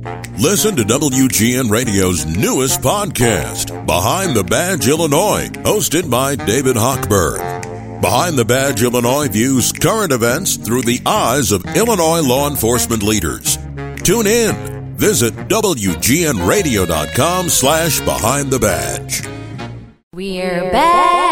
Listen to WGN Radio's newest podcast, Behind the Badge Illinois, hosted by David Hochberg. Behind the Badge Illinois views current events through the eyes of Illinois law enforcement leaders. Tune in. Visit WGNRadio.com/Behind the Badge. We're back.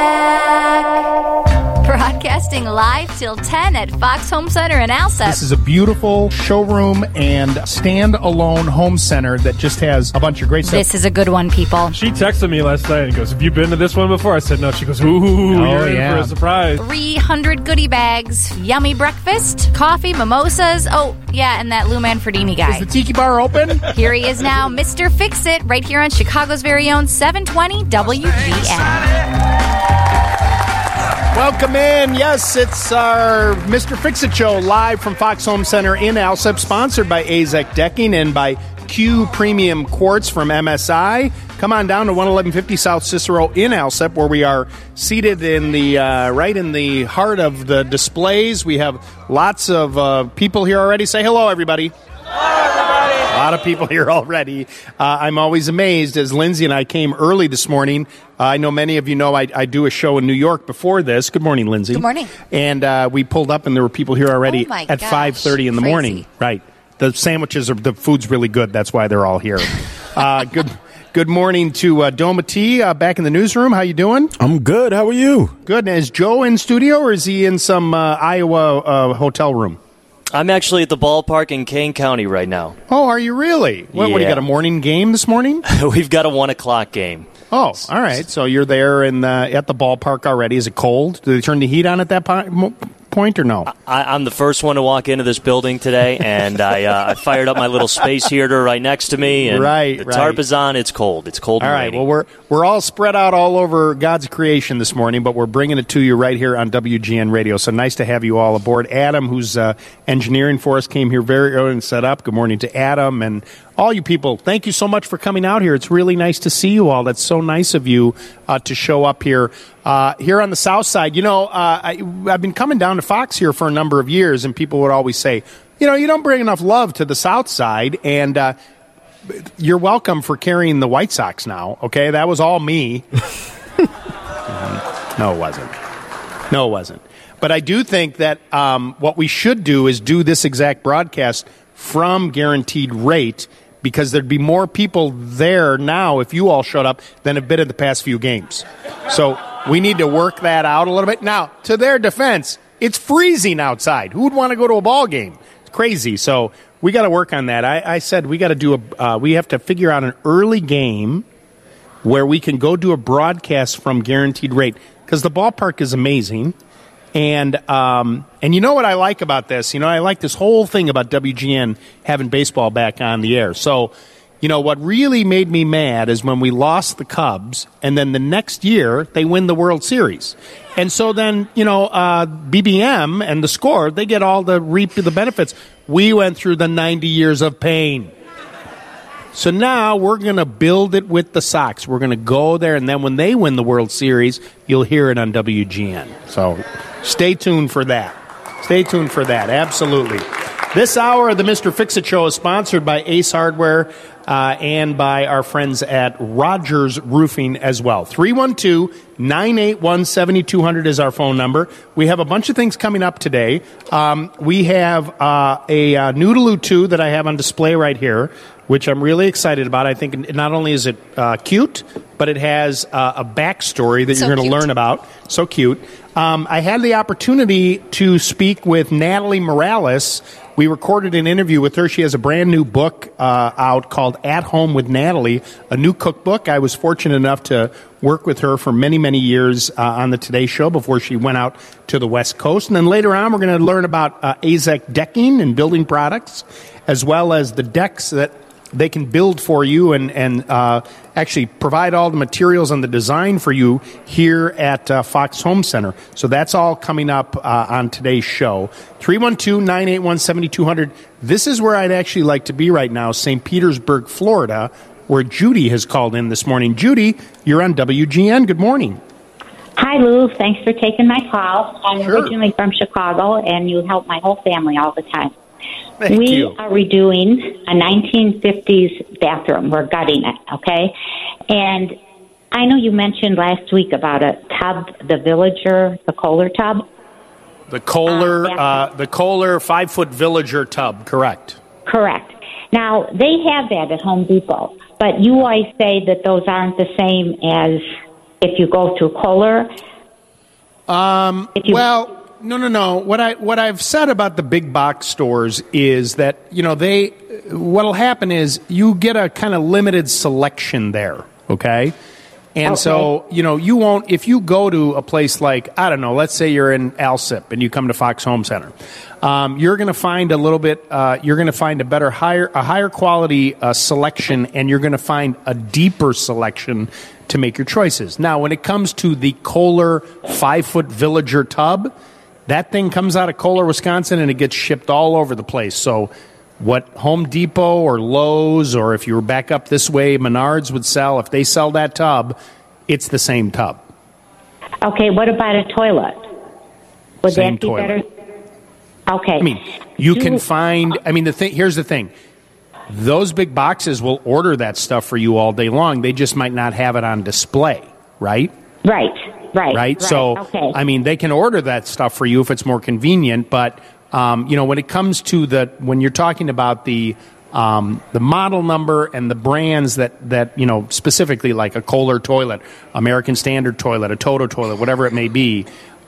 Broadcasting live till 10 at Fox Home Center in Alsep. This is a beautiful showroom and stand-alone home center that just has a bunch of great stuff. This is a good one, people. She texted me last night and goes, "Have you been to this one before?" I said, "No." She goes, "Ooh, you're in for a surprise." 300 goodie bags, yummy breakfast, coffee, mimosas. Oh, yeah, and that Lou Manfredini guy. Is the tiki bar open? Here he is now, Mr. Fix-It, right here on Chicago's very own 720 WGN. Welcome in. Yes, it's our Mr. Fix-It show live from Fox Home Center in Alsep, sponsored by AZEK Decking and by Q Premium Quartz from MSI. Come on down to 11150 South Cicero in Alsep, where we are seated in the right in the heart of the displays. We have lots of people here already. Say hello, everybody. Hello, everybody. A lot of people here already. I'm always amazed as Lindsay and I came early this morning. I know many of you know I do a show in New York before this. Good morning, Lindsay. Good morning. And we pulled up and there were people here already at 5:30 in the morning. Right. The sandwiches, the food's really good. That's why they're all here. Good morning to Doma T back in the newsroom. How you doing? I'm good. How are you? Good. And is Joe in studio or is he in some Iowa hotel room? I'm actually at the ballpark in Kane County right now. Oh, are you really? What do you got, a morning game this morning? We've got a 1 o'clock game. Oh, all right. So you're there at the ballpark already. Is it cold? Do they turn the heat on at that point or no? I'm the first one to walk into this building today, and I fired up my little space heater right next to me. And the tarp is on. It's cold. It's cold. All right. Well, we're all spread out all over God's creation this morning, but we're bringing it to you right here on WGN Radio. So nice to have you all aboard. Adam, who's engineering for us, came here very early and set up. Good morning to Adam and all you people. Thank you so much for coming out here. It's really nice to see you all. That's so nice of you to show up here. Here on the south side, I've been coming down to Fox here for a number of years, and people would always say, you don't bring enough love to the south side, and you're welcome for carrying the White Sox now, okay? That was all me. No, it wasn't. But I do think that what we should do is do this exact broadcast from Guaranteed Rate, because there'd be more people there now if you all showed up than have been at the past few games. So we need to work that out a little bit. Now, to their defense, it's freezing outside. Who would want to go to a ball game? It's crazy. So we got to work on that. I said we got to do we have to figure out an early game where we can go do a broadcast from Guaranteed Rate, because the ballpark is amazing. And you know what I like about this? I like this whole thing about WGN having baseball back on the air. So, what really made me mad is when we lost the Cubs, and then the next year they win the World Series. And so then, BBM and the Score, they get all reap the benefits. We went through the 90 years of pain. So now we're going to build it with the Sox. We're going to go there, and then when they win the World Series, you'll hear it on WGN. So stay tuned for that. Absolutely. This hour of the Mr. Fix-It Show is sponsored by Ace Hardware and by our friends at Rogers Roofing as well. 312-981-7200 is our phone number. We have a bunch of things coming up today. We have a Noodaloo 2 that I have on display right here, which I'm really excited about. I think not only is it cute, but it has a backstory that you're going to learn about. So cute. I had the opportunity to speak with Natalie Morales. We recorded an interview with her. She has a brand new book out called At Home with Natalie, a new cookbook. I was fortunate enough to work with her for many, many years on the Today Show before she went out to the West Coast. And then later on, we're going to learn about AZEK decking and building products, as well as the decks that they can build for you and actually provide all the materials and the design for you here at Fox Home Center. So that's all coming up on today's show. 312-981-7200. This is where I'd actually like to be right now, St. Petersburg, Florida, where Judy has called in this morning. Judy, you're on WGN. Good morning. Hi, Lou. Thanks for taking my call. I'm originally from Chicago, and you help my whole family all the time. We are redoing a 1950s bathroom. We're gutting it, okay? And I know you mentioned last week about a tub, the Villager, the Kohler tub. The Kohler 5-foot Villager tub, correct. Correct. Now, they have that at Home Depot, but you always say that those aren't the same as if you go to Kohler. No. What I've said about the big box stores is that, what'll happen is you get a kind of limited selection there, okay? And so, you won't, if you go to a place like, I don't know, let's say you're in Alsip and you come to Fox Home Center, you're going to find you're going to find a higher quality selection, and you're going to find a deeper selection to make your choices. Now, when it comes to the Kohler 5-foot Villager tub, that thing comes out of Kohler, Wisconsin, and it gets shipped all over the place. So what Home Depot or Lowe's, or if you were back up this way, Menards would sell, if they sell that tub, it's the same tub. Okay, what about a toilet? Would same that be toilet. better? Okay. I mean, you can find, here's the thing. Those big boxes will order that stuff for you all day long. They just might not have it on display, right? Right. So, okay. They can order that stuff for you if it's more convenient. But, when it comes to when you're talking about the model number and the brands that specifically like a Kohler toilet, American Standard toilet, a Toto toilet, whatever it may be,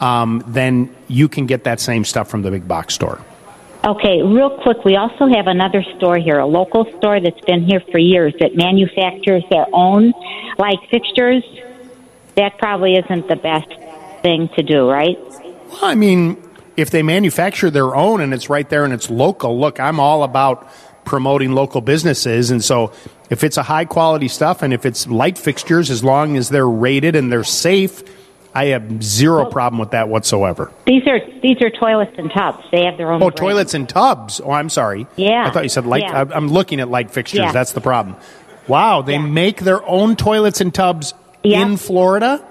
then you can get that same stuff from the big box store. Okay, real quick, we also have another store here, a local store that's been here for years that manufactures their own light fixtures. That probably isn't the best thing to do, right? Well, if they manufacture their own and it's right there and it's local, look, I'm all about promoting local businesses. And so if it's a high-quality stuff and if it's light fixtures, as long as they're rated and they're safe, I have zero problem with that whatsoever. These are toilets and tubs. They have their own. Oh, toilets and tubs. Oh, I'm sorry. Yeah. I thought you said light. Yeah. I'm looking at light fixtures. Yeah. That's the problem. Wow, they make their own toilets and tubs in Florida?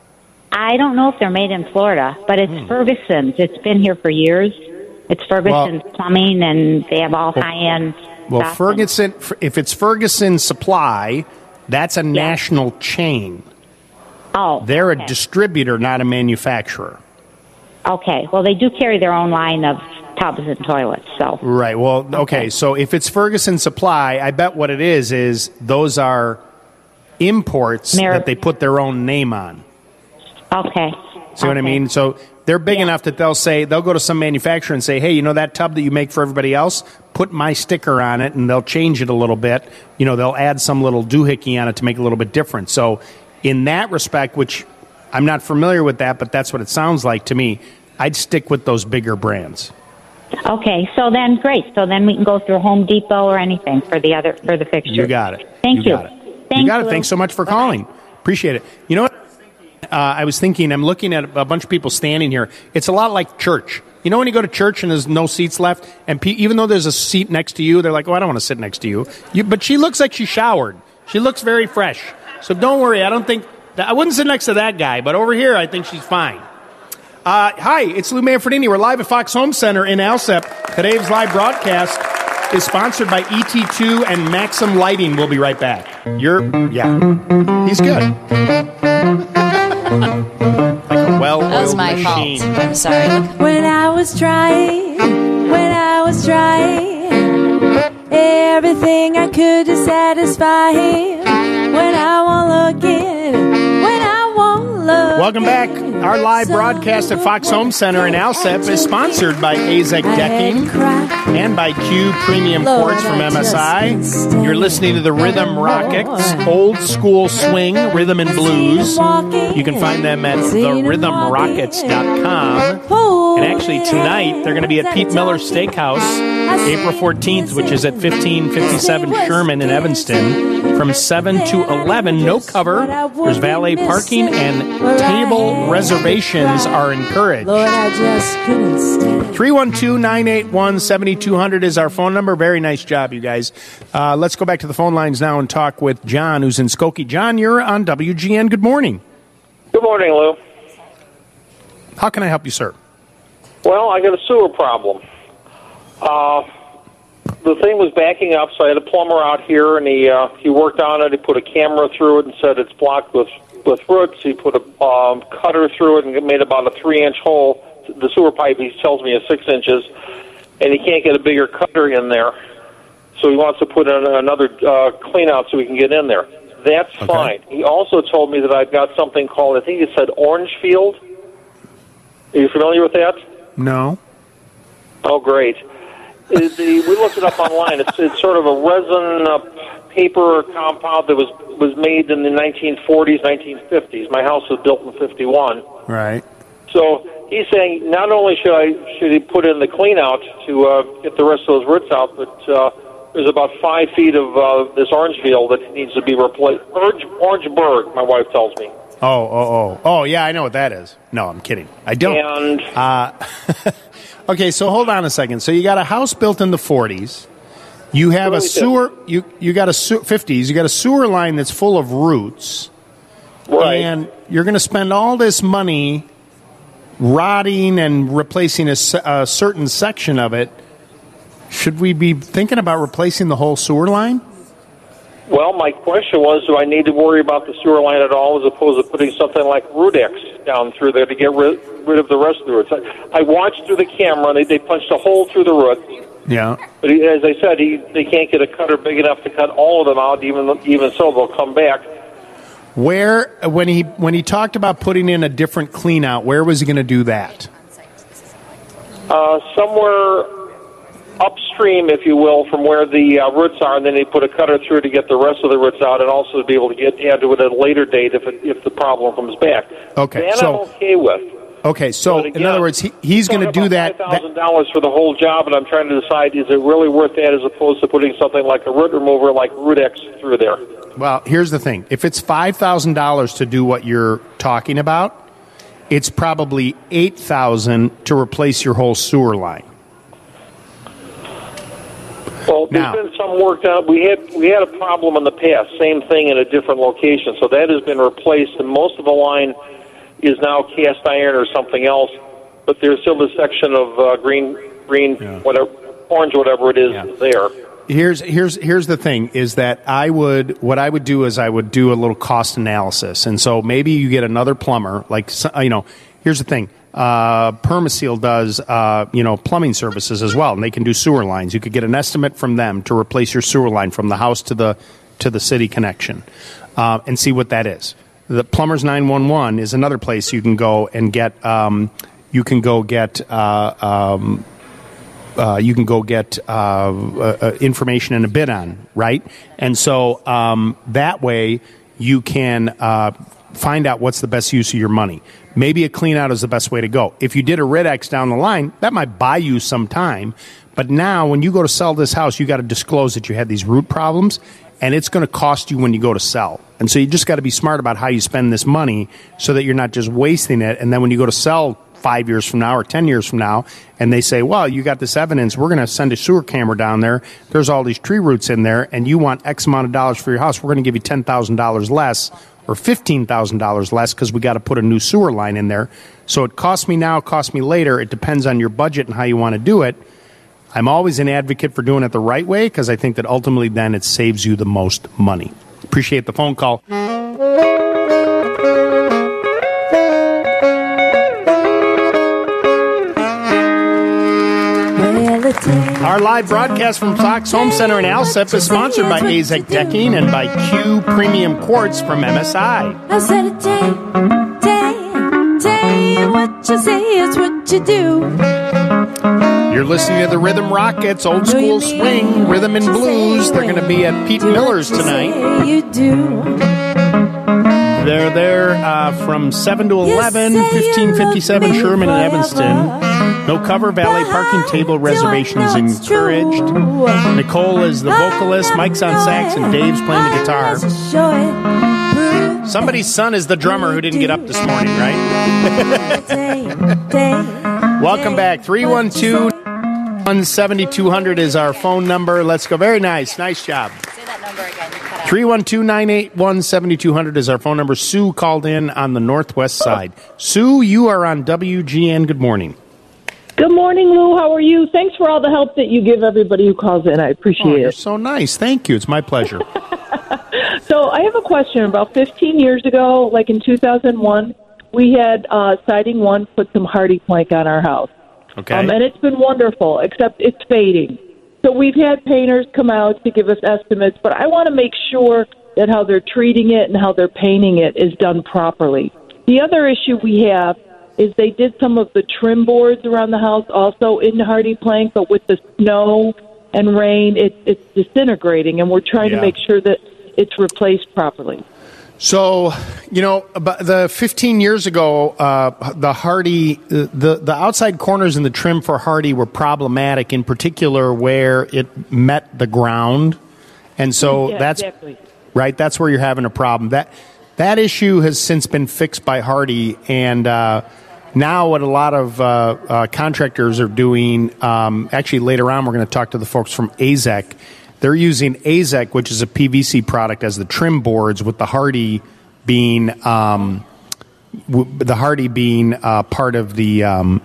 I don't know if they're made in Florida, but it's Ferguson's. It's been here for years. It's Ferguson's Plumbing, and they have all high-end stuff. Ferguson, if it's Ferguson Supply, that's a national chain. Oh, they're a distributor, not a manufacturer. Okay. Well, they do carry their own line of tubs and toilets. So right. Well, okay. So if it's Ferguson Supply, I bet what it is those are imports that they put their own name on. Okay. See what I mean? So they're big enough that they'll go to some manufacturer and say, hey, that tub that you make for everybody else, put my sticker on it, and they'll change it a little bit. They'll add some little doohickey on it to make it a little bit different. So in that respect, which I'm not familiar with that, but that's what it sounds like to me, I'd stick with those bigger brands. Okay, so then great. So then we can go through Home Depot or anything for the fixture. You got it. Thank you. You got it. Thanks so much for calling. Appreciate it. You know what? I was thinking, I'm looking at a bunch of people standing here. It's a lot like church. When you go to church and there's no seats left, and even though there's a seat next to you, they're like, oh, I don't want to sit next to you. But she looks like she showered. She looks very fresh. So don't worry. I wouldn't sit next to that guy, but over here, I think she's fine. Hi, it's Lou Manfredini. We're live at Fox Home Center in Alsep. Today's live broadcast is sponsored by ET2 and Maxim Lighting. We'll be right back. He's good. Like a well-oiled That was my machine. fault. I'm sorry. When I was trying, everything I could to satisfy him. When I won't look in, when I won't look. Welcome back. Our live broadcast at Fox Home Center in Alsep is sponsored by Azek Decking and by Q Premium Quartz from MSI. You're listening to the Rhythm Rockets, old school swing, rhythm and blues. You can find them at therhythmrockets.com. And actually tonight, they're going to be at Pete Miller's Steakhouse, April 14th, which is at 1557 Sherman in Evanston, from 7 to 11. No cover. There's valet parking and table reservations are encouraged. 312-981-7200 is our phone number. Very nice job, you guys. Let's go back to the phone lines now and talk with John, who's in Skokie. John, you're on WGN. Good morning. Good morning, Lou. How can I help you, sir? Well, I got a sewer problem. the thing was backing up, so I had a plumber out here, and he worked on it. He put a camera through it and said it's blocked with roots. He put a cutter through it and made about a 3-inch hole. The sewer pipe, he tells me, is 6 inches, and he can't get a bigger cutter in there. So he wants to put in another clean out so we can get in there. That's fine. He also told me that I've got something called, I think he said Orangefield. Are you familiar with that? No. Oh, great. We looked it up online. It's sort of a resin paper compound that was made in the 1940s, 1950s. My house was built in 51. Right. So he's saying not only should he put in the clean out to get the rest of those roots out, but there's about 5 feet of this Orangefield that needs to be replaced. Orangeburg, my wife tells me. Oh, yeah, I know what that is. No, I'm kidding. I don't. And okay, so hold on a second. So you got a house built in the 40s. You have a sewer. You got a 50s. You got a sewer line that's full of roots. Right. And you're going to spend all this money rotting and replacing a certain section of it. Should we be thinking about replacing the whole sewer line? Well, my question was, do I need to worry about the sewer line at all as opposed to putting something like Rudex down through there to get rid of the rest of the roots? I watched through the camera, and they punched a hole through the roots. Yeah. But as I said, they can't get a cutter big enough to cut all of them out, even so they'll come back. Where, when he talked about putting in a different clean out, where was he going to do that? Somewhere upstream, if you will, from where the roots are, and then they put a cutter through to get the rest of the roots out, and also to be able to add to it at a later date if the problem comes back. Okay, that so I'm okay with. Okay, so again, in other words, he's going to do that. $5,000 for the whole job, and I'm trying to decide, is it really worth that as opposed to putting something like a root remover like Rudex through there? Well, here's the thing. If it's $5,000 to do what you're talking about, it's probably $8,000 to replace your whole sewer line. Well, there's been some work done. We had a problem in the past, same thing in a different location. So that has been replaced, and most of the line is now cast iron or something else. But there's still a section of green, whatever, orange, whatever it is there. Here's the thing: is that I would do a little cost analysis, and so maybe you get another plumber. Like here's the thing. Permaseal does, plumbing services as well, and they can do sewer lines. You could get an estimate from them to replace your sewer line from the house to the city connection, and see what that is. The Plumbers 911 is another place you can go and get. You can go get information and a bid on, right? And so that way you can find out what's the best use of your money. Maybe a clean out is the best way to go. If you did a Ridex down the line, that might buy you some time. But now when you go to sell this house, you got to disclose that you had these root problems, and it's going to cost you when you go to sell. And so you just got to be smart about how you spend this money so that you're not just wasting it. And then when you go to sell 5 years from now or 10 years from now, and they say, well, you got this evidence, we're going to send a sewer camera down there, there's all these tree roots in there, and you want X amount of dollars for your house, we're going to give you $10,000 less or $15,000 less because we got to put a new sewer line in there. So it costs me now, it costs me later. It depends on your budget and how you want to do it. I'm always an advocate for doing it the right way because I think that ultimately then it saves you the most money. Appreciate the phone call. Our live broadcast from Fox Home Center in Alsep is sponsored by Azek Decking and by Q Premium Quartz from MSI. I said it, day, what you say is what you do. You're listening to the Rhythm Rockets, old school swing, rhythm and blues. They're going to be at Pete Miller's tonight. You do. They're there from 7 to 11, 1557 Sherman and Evanston. No cover, valet parking, table reservations encouraged. Nicole is the vocalist, Mike's on sax, and Dave's playing the guitar. Somebody's son is the drummer who didn't get up this morning, right? Welcome back. 312-17200 is our phone number. Let's go. Very nice. Nice job. Say that number again. 312-981-7200 is our phone number. Sue called in on the northwest side. Sue, you are on WGN. Good morning. Good morning, Lou. How are you? Thanks for all the help that you give everybody who calls in. I appreciate it. You're so nice. Thank you. It's my pleasure. So I have a question. About 15 years ago, like in 2001, we had Siding One put some hardy plank on our house. Okay. And it's been wonderful, except it's fading. So we've had painters come out to give us estimates, but I want to make sure that how they're treating it and how they're painting it is done properly. The other issue we have is they did some of the trim boards around the house also in hardy plank, but with the snow and rain, it's disintegrating, and we're trying to make sure that it's replaced properly. So, the 15 years ago, the hardy, the outside corners in the trim for hardy were problematic, in particular where it met the ground, and so that's exactly right. That's where you're having a problem. That issue has since been fixed by Hardy, and now what a lot of contractors are doing. Actually, later on, we're going to talk to the folks from AZEK. They're using AZEK, which is a PVC product, as the trim boards, with the Hardy being part of the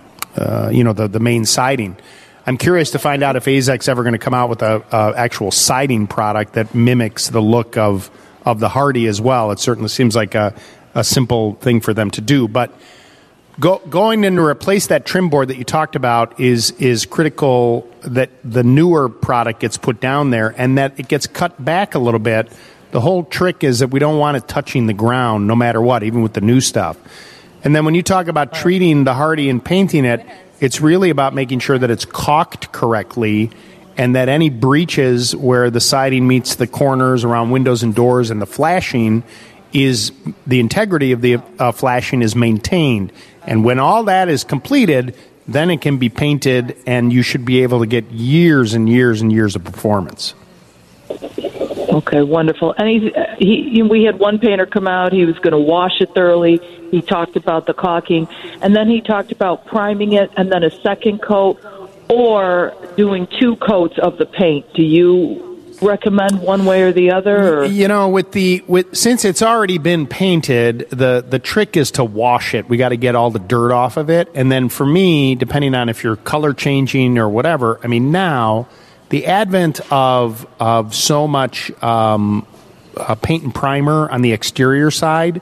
the main siding. I'm curious to find out if AZEK's ever going to come out with a actual siding product that mimics the look of the Hardy as well. It certainly seems like a simple thing for them to do, but going in to replace that trim board that you talked about is critical, that the newer product gets put down there and that it gets cut back a little bit. The whole trick is that we don't want it touching the ground no matter what, even with the new stuff. And then when you talk about treating the Hardy and painting it, it's really about making sure that it's caulked correctly and that any breaches where the siding meets the corners around windows and doors and the flashing is the integrity of the flashing is maintained. And when all that is completed, then it can be painted, and you should be able to get years and years and years of performance. Okay, wonderful. And we had one painter come out. He was going to wash it thoroughly. He talked about the caulking, and then he talked about priming it and then a second coat or doing 2 coats of the paint. Do you recommend one way or the other? Or? Since it's already been painted, the trick is to wash it. We got to get all the dirt off of it, and then for me, depending on if you're color changing or whatever, I mean, now the advent of so much paint and primer on the exterior side,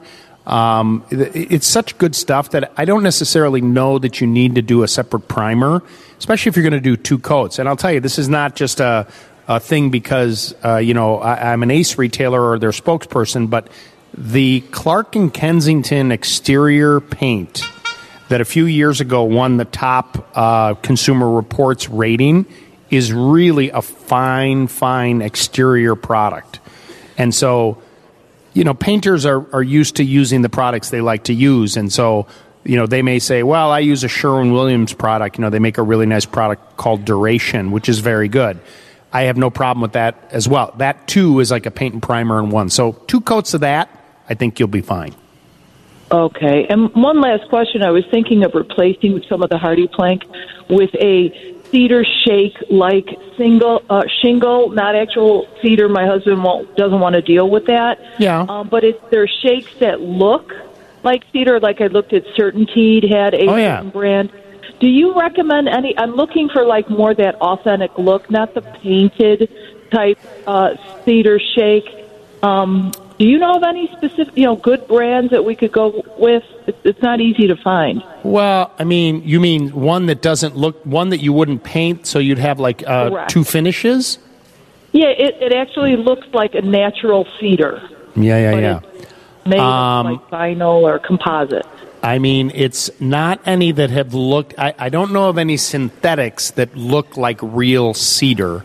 it's such good stuff that I don't necessarily know that you need to do a separate primer, especially if you're going to do 2 coats. And I'll tell you, this is not just a thing because I'm an Ace retailer or their spokesperson, but the Clark & Kensington exterior paint that a few years ago won the top Consumer Reports rating is really a fine exterior product. And so, painters are used to using the products they like to use, and so they may say, well, I use a Sherwin-Williams product. They make a really nice product called Duration, which is very good. I have no problem with that as well. That, too, is like a paint and primer in one. So 2 coats of that, I think you'll be fine. Okay. And one last question. I was thinking of replacing some of the hardy plank with a cedar shake-like shingle, not actual cedar. My husband doesn't want to deal with that. Yeah. But they're shakes that look like cedar. Like I looked at CertainTeed had a certain brand. Do you recommend any? I'm looking for more that authentic look, not the painted type cedar shake. Do you know of any specific, good brands that we could go with? It's not easy to find. Well, I mean, you mean one that doesn't look, one that you wouldn't paint, so you'd have 2 finishes? Yeah, it actually looks like a natural cedar. Yeah. It's made of vinyl or composite. I mean, it's not any that have looked... I don't know of any synthetics that look like real cedar.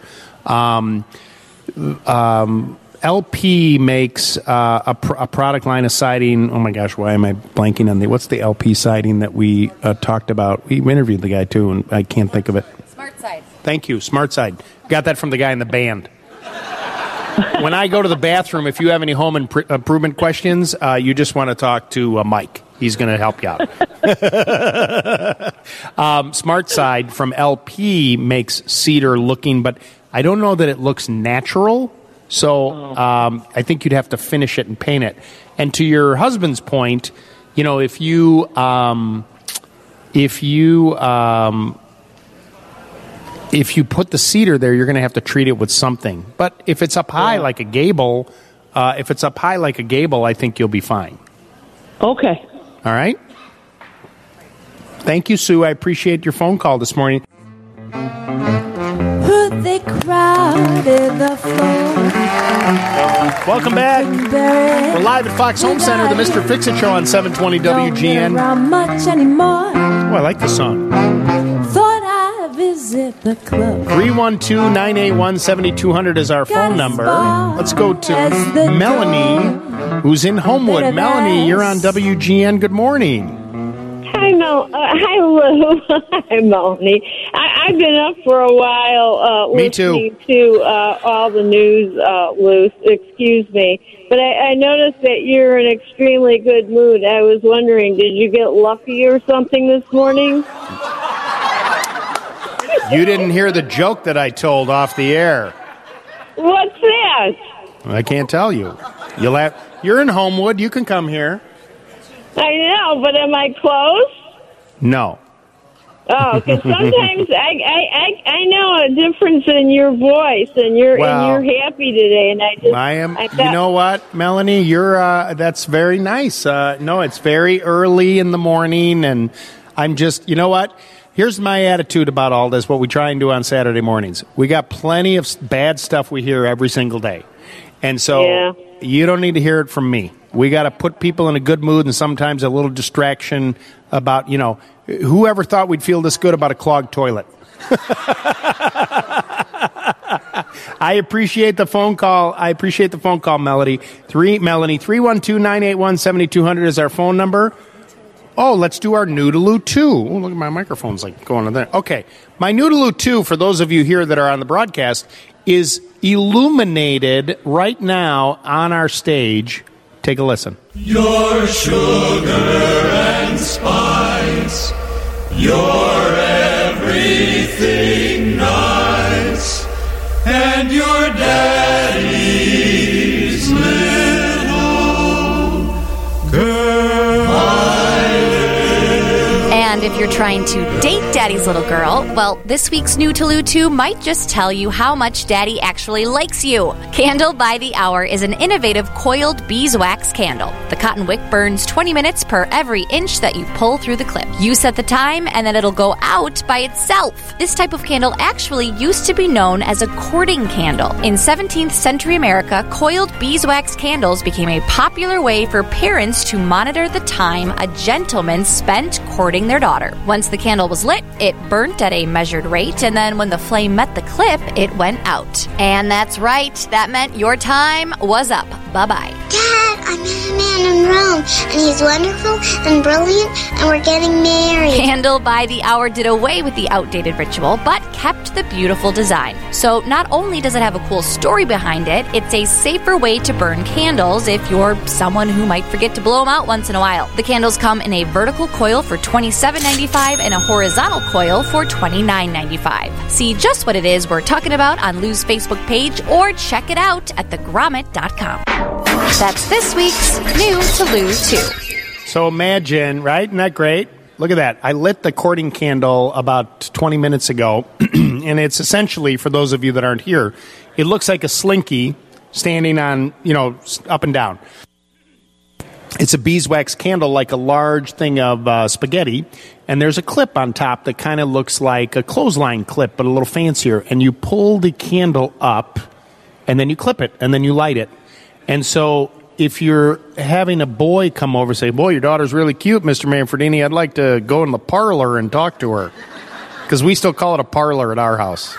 LP makes a product line of siding. Oh, my gosh, why am I blanking on what's the LP siding that we talked about? We interviewed the guy, too, and I can't think of it. SmartSide. Thank you, SmartSide. Got that from the guy in the band. When I go to the bathroom, if you have any home improvement questions, you just want to talk to Mike. He's going to help you out. SmartSide from LP makes cedar looking, but I don't know that it looks natural. So I think you'd have to finish it and paint it. And to your husband's point, if you if you put the cedar there, you're going to have to treat it with something. But if it's up high like a gable, I think you'll be fine. Okay. All right. Thank you, Sue. I appreciate your phone call this morning. Put the crowd in the floor. Welcome back. We're live at Fox Home Center, the Mr. Fix-It Show on 720 WGN. Much anymore. Oh, I like the song. Thought I visit the club. 312-981-7200 is our phone number. Let's go to Melanie, who's in Homewood. Melanie, you're on WGN. Good morning. Hi, hi, Lou. Hi, Melanie. I've been up for a while listening to all the news, Lou. Excuse me. But I noticed that you're in extremely good mood. I was wondering, did you get lucky or something this morning? You didn't hear the joke that I told off the air. What's that? I can't tell you. You're in Homewood. You can come here. I know, but am I close? No. Oh, because sometimes I know a difference in your voice, and you're happy today, and I am. You know what, Melanie? You're. That's very nice. No, it's very early in the morning, and I'm just. You know what? Here's my attitude about all this. What we try and do on Saturday mornings. We got plenty of bad stuff we hear every single day, and so you don't need to hear it from me. We got to put people in a good mood and sometimes a little distraction about, whoever thought we'd feel this good about a clogged toilet. I appreciate the phone call. Melanie. 312-981-7200 is our phone number. Oh, let's do our Noodaloo 2. Oh, look at my microphone's going on there. Okay. My Noodaloo 2, for those of you here that are on the broadcast, is illuminated right now on our stage. Take a listen. Your sugar and spice, your everything nice, and your daddy's little girl. And if you're trying to date Daddy's little girl, well, this week's Noodaloo 2 might just tell you how much Daddy actually likes you. Candle by the Hour is an innovative coiled beeswax candle. The cotton wick burns 20 minutes per every inch that you pull through the clip. You set the time, and then it'll go out by itself. This type of candle actually used to be known as a courting candle. In 17th century America, coiled beeswax candles became a popular way for parents to monitor the time a gentleman spent courting their daughter. Once the candle was lit, it burnt at a measured rate, and then when the flame met the clip, it went out. And that's right, that meant your time was up. Bye-bye. Dad, I met a man in Rome, and he's wonderful and brilliant, and we're getting married. Candle by the Hour did away with the outdated ritual, but kept the beautiful design. So not only does it have a cool story behind it, it's a safer way to burn candles if you're someone who might forget to blow them out once in a while. The candles come in a vertical coil for $27.95 and a horizontal coil for $29.95. See just what it is we're talking about on Lou's Facebook page, or check it out at thegrommet.com. That's this week's New to Lou 2. So imagine, right? Isn't that great? Look at that. I lit the courting candle about 20 minutes ago, and it's essentially, for those of you that aren't here, it looks like a slinky standing on, up and down. It's a beeswax candle, like a large thing of spaghetti, and there's a clip on top that kind of looks like a clothesline clip, but a little fancier, and you pull the candle up, and then you clip it, and then you light it. And so if you're having a boy come over and say, boy, your daughter's really cute, Mr. Manfredini, I'd like to go in the parlor and talk to her. Because we still call it a parlor at our house.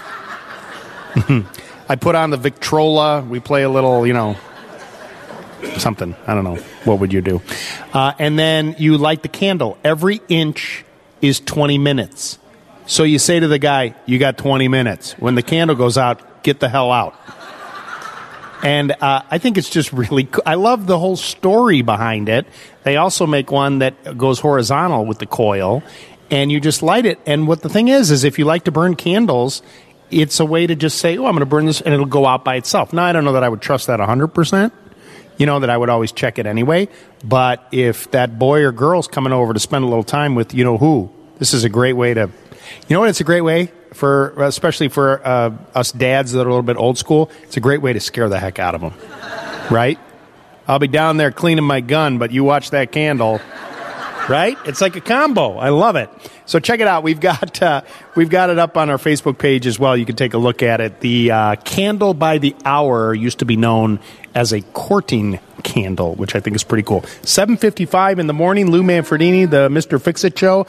I put on the Victrola. We play a little, something. I don't know. What would you do? And then you light the candle. Every inch is 20 minutes. So you say to the guy, you got 20 minutes. When the candle goes out, get the hell out. And I think it's just really cool. I love the whole story behind it. They also make one that goes horizontal with the coil, and you just light it. And what the thing is if you like to burn candles, it's a way to just say, I'm going to burn this, and it'll go out by itself. Now, I don't know that I would trust that 100%, that I would always check it anyway. But if that boy or girl's coming over to spend a little time with who, this is a great way to, it's a great way especially for us dads that are a little bit old school. It's a great way to scare the heck out of them, right? I'll be down there cleaning my gun, but you watch that candle, right? It's like a combo. I love it. So check it out. We've got it up on our Facebook page as well. You can take a look at it. The candle by the hour used to be known as a courting candle, which I think is pretty cool. 7:55 in the morning. Lou Manfredini, the Mr. Fix-It Show.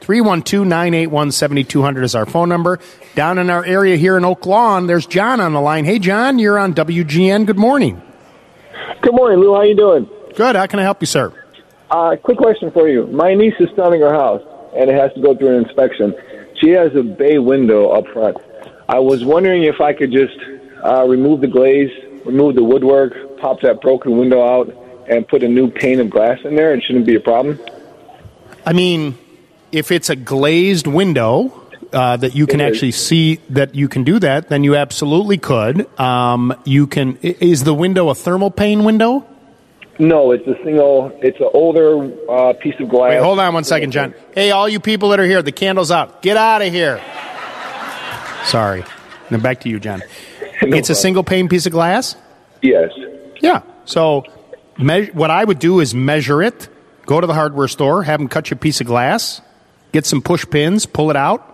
312-981-7200 is our phone number. Down in our area here in Oak Lawn, there's John on the line. Hey, John, you're on WGN. Good morning. Good morning, Lou. How you doing? Good. How can I help you, sir? Quick question for you. My niece is selling her house, and it has to go through an inspection. She has a bay window up front. I was wondering if I could just remove the glaze, remove the woodwork, pop that broken window out, and put a new pane of glass in there. It shouldn't be a problem. I mean, if it's a glazed window that you can actually see that you can do that, then you absolutely could. You can. Is the window a thermal pane window? No, it's an older piece of glass. Wait, hold on one second, John. Hey, all you people that are here, the candle's out. Get out of here. Sorry. Now back to you, John. It's a single pane piece of glass? Yes. Yeah. So what I would do is measure it, go to the hardware store, have them cut you a piece of glass, get some push pins, pull it out,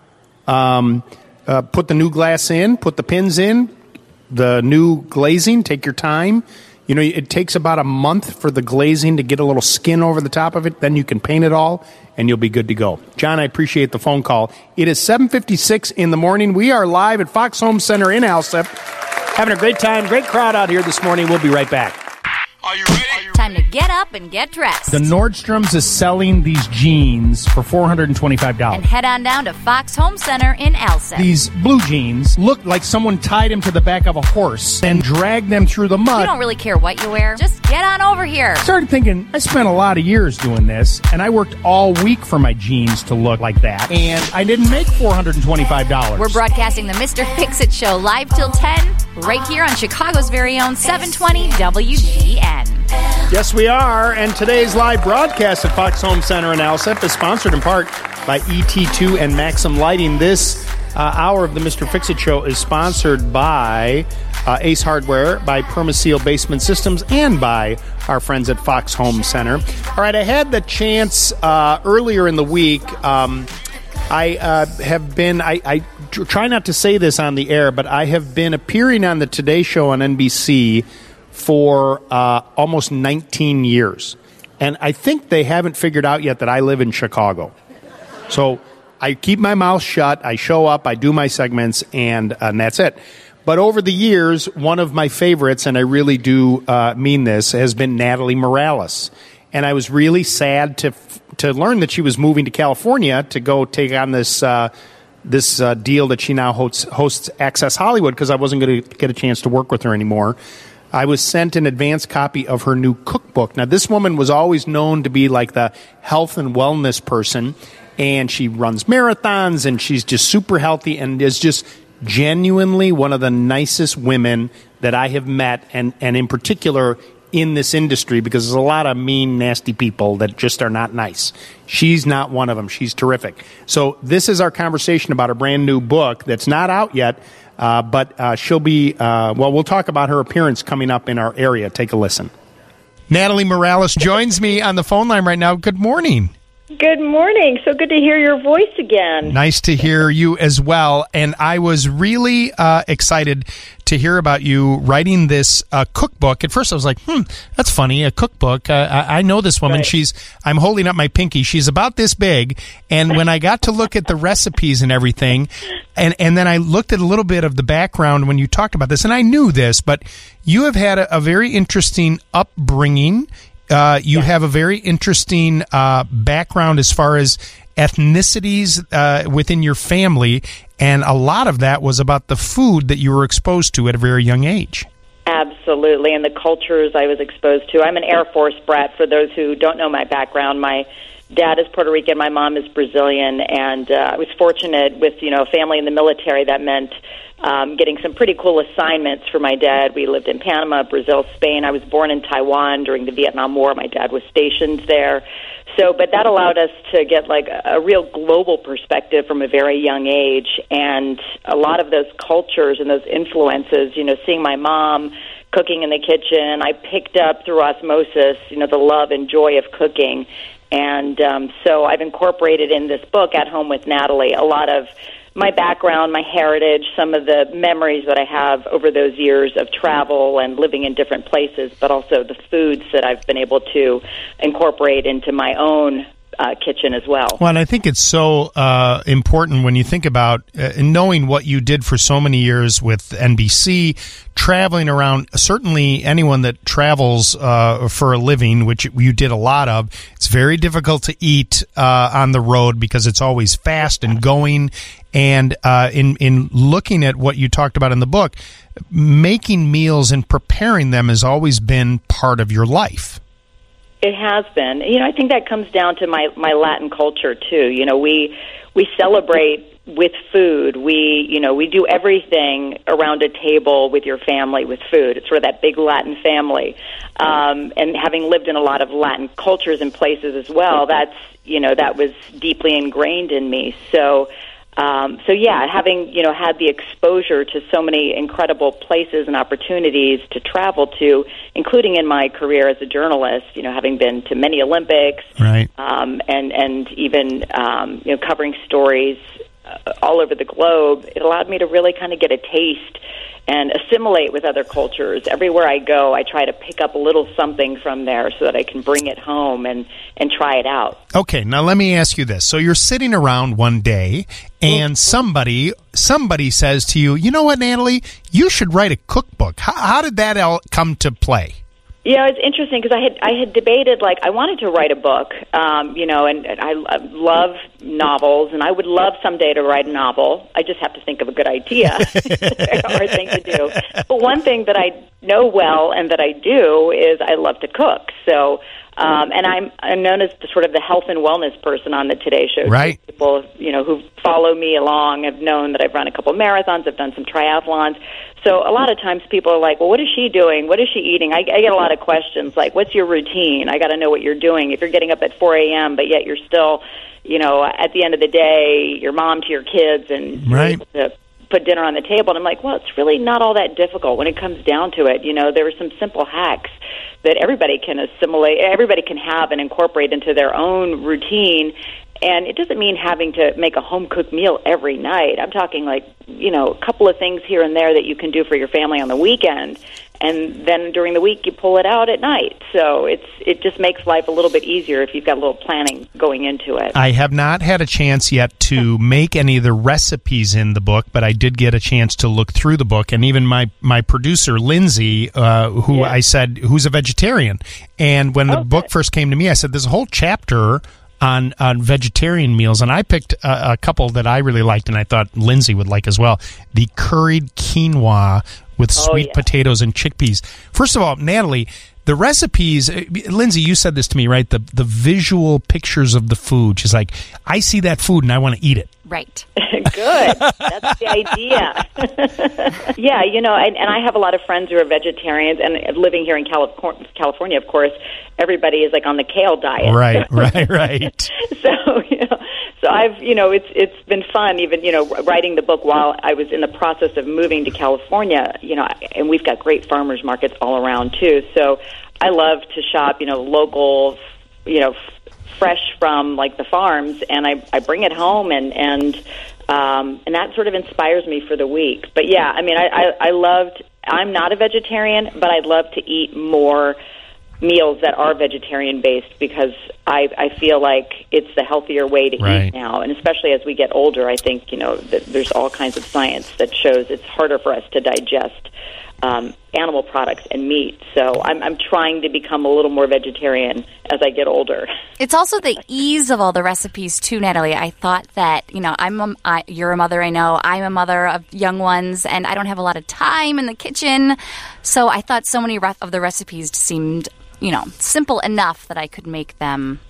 put the new glass in, put the pins in, the new glazing, take your time. You know, it takes about a month for the glazing to get a little skin over the top of it. Then you can paint it all, and you'll be good to go. John, I appreciate the phone call. It is 7:56 in the morning. We are live at Fox Home Center in Alsip. Having a great time. Great crowd out here this morning. We'll be right back. Are you ready? Time to get up and get dressed. The Nordstrom's is selling these jeans for $425. And head on down to Fox Home Center in Alsip. These blue jeans look like someone tied them to the back of a horse and dragged them through the mud. You don't really care what you wear. Just get on over here. I started thinking, I spent a lot of years doing this, and I worked all week for my jeans to look like that, and I didn't make $425. We're broadcasting the Mr. Fix-It Show live till 10, right here on Chicago's very own 720 WGN. Yes, we are, and today's live broadcast at Fox Home Center in Alsip is sponsored in part by ET2 and Maxim Lighting. This hour of the Mr. Fix-It Show is sponsored by Ace Hardware, by Permaseal Basement Systems, and by our friends at Fox Home Center. All right, I had the chance earlier in the week. I try not to say this on the air, but I have been appearing on the Today Show on NBC for almost 19 years. And I think they haven't figured out yet that I live in Chicago. So I keep my mouth shut, I show up, I do my segments, and that's it. But over the years, one of my favorites, and I really do mean this, has been Natalie Morales. And I was really sad to learn that she was moving to California to go take on this deal that she now hosts Access Hollywood, because I wasn't going to get a chance to work with her anymore. I was sent an advance copy of her new cookbook. Now, this woman was always known to be like the health and wellness person, and she runs marathons, and she's just super healthy and is just genuinely one of the nicest women that I have met, and in particular in this industry, because there's a lot of mean, nasty people that just are not nice. She's not one of them. She's terrific. So this is our conversation about her brand new book that's not out yet, but she'll be, we'll talk about her appearance coming up in our area. Take a listen. Natalie Morales joins me on the phone line right now. Good morning. Good morning. So good to hear your voice again. Nice to hear you as well. And I was really excited to hear about you writing this cookbook. At first I was like, that's funny, a cookbook. I know this woman. Right. I'm holding up my pinky. She's about this big. And when I got to look at the recipes and everything, and then I looked at a little bit of the background when you talked about this, and I knew this, but you have had a very interesting upbringing. You have a very interesting background as far as ethnicities within your family, and a lot of that was about the food that you were exposed to at a very young age. Absolutely, and the cultures I was exposed to. I'm an Air Force brat, for those who don't know my background. My dad is Puerto Rican, my mom is Brazilian, and I was fortunate with, a family in the military. That meant getting some pretty cool assignments for my dad. We lived in Panama, Brazil, Spain. I was born in Taiwan during the Vietnam War. My dad was stationed there. So, but that allowed us to get like a real global perspective from a very young age, and a lot of those cultures and those influences, seeing my mom cooking in the kitchen, I picked up through osmosis, the love and joy of cooking. And so I've incorporated in this book, At Home with Natalie, a lot of my background, my heritage, some of the memories that I have over those years of travel and living in different places, but also the foods that I've been able to incorporate into my own kitchen as well. Well, and I think it's so important when you think about knowing what you did for so many years with NBC, traveling around. Certainly anyone that travels for a living, which you did a lot of, it's very difficult to eat on the road because it's always fast and going. And in looking at what you talked about in the book, making meals and preparing them has always been part of your life. It has been. I think that comes down to my Latin culture too. We celebrate with food. We do everything around a table with your family with food. It's sort of that big Latin family. And having lived in a lot of Latin cultures and places as well, that was deeply ingrained in me. So having, had the exposure to so many incredible places and opportunities to travel to, including in my career as a journalist, having been to many Olympics, right. And even, covering stories all over the globe, it allowed me to really kind of get a taste and assimilate with other cultures. Everywhere I go, I try to pick up a little something from there so that I can bring it home and try it out. Okay, now let me ask you this. So you're sitting around one day, and somebody says to you, you know what, Natalie, you should write a cookbook. How did that all come to play? Yeah, it's interesting because I had debated, I wanted to write a book, and I love novels, and I would love someday to write a novel. I just have to think of a good idea. It's a very hard thing to do. But one thing that I know well and that I do is I love to cook. So, and I'm known as the sort of the health and wellness person on the Today Show. Right. People, who follow me along have known that I've run a couple of marathons, I've done some triathlons. So a lot of times people are like, well, what is she doing? What is she eating? I get a lot of questions like, what's your routine? I got to know what you're doing. If you're getting up at 4 a.m., but yet you're still, at the end of the day, your mom to your kids and right. You're able to put dinner on the table. And I'm like, well, it's really not all that difficult when it comes down to it. There are some simple hacks that everybody can assimilate, everybody can have and incorporate into their own routine. And it doesn't mean having to make a home-cooked meal every night. I'm talking a couple of things here and there that you can do for your family on the weekend. And then during the week, you pull it out at night. So it just makes life a little bit easier if you've got a little planning going into it. I have not had a chance yet to make any of the recipes in the book, but I did get a chance to look through the book. And even my producer, Lindsay, I said, who's a vegetarian. And when the book first came to me, I said, there's a whole chapter on vegetarian meals, and I picked a couple that I really liked, and I thought Lindsay would like as well. The curried quinoa with sweet potatoes and chickpeas. First of all, Natalie, the recipes, Lindsay, you said this to me, right? The visual pictures of the food. She's like, I see that food and I want to eat it. Right. Good. That's the idea. Yeah, and I have a lot of friends who are vegetarians, and living here in California, of course, everybody is on the kale diet. Right. So I've, it's been fun, even, writing the book while I was in the process of moving to California, and we've got great farmers markets all around too. So I love to shop, local, fresh from the farms, and I bring it home, and that sort of inspires me for the week. But yeah, I mean, I'm not a vegetarian, but I'd love to eat more meals that are vegetarian based because I feel like it's the healthier way to eat now, and especially as we get older, I think that there's all kinds of science that shows it's harder for us to digest animal products and meat. So I'm trying to become a little more vegetarian as I get older. It's also the ease of all the recipes too, Natalie. I thought that, you're a mother, I know. I'm a mother of young ones, and I don't have a lot of time in the kitchen. So I thought so many of the recipes seemed, simple enough that I could make them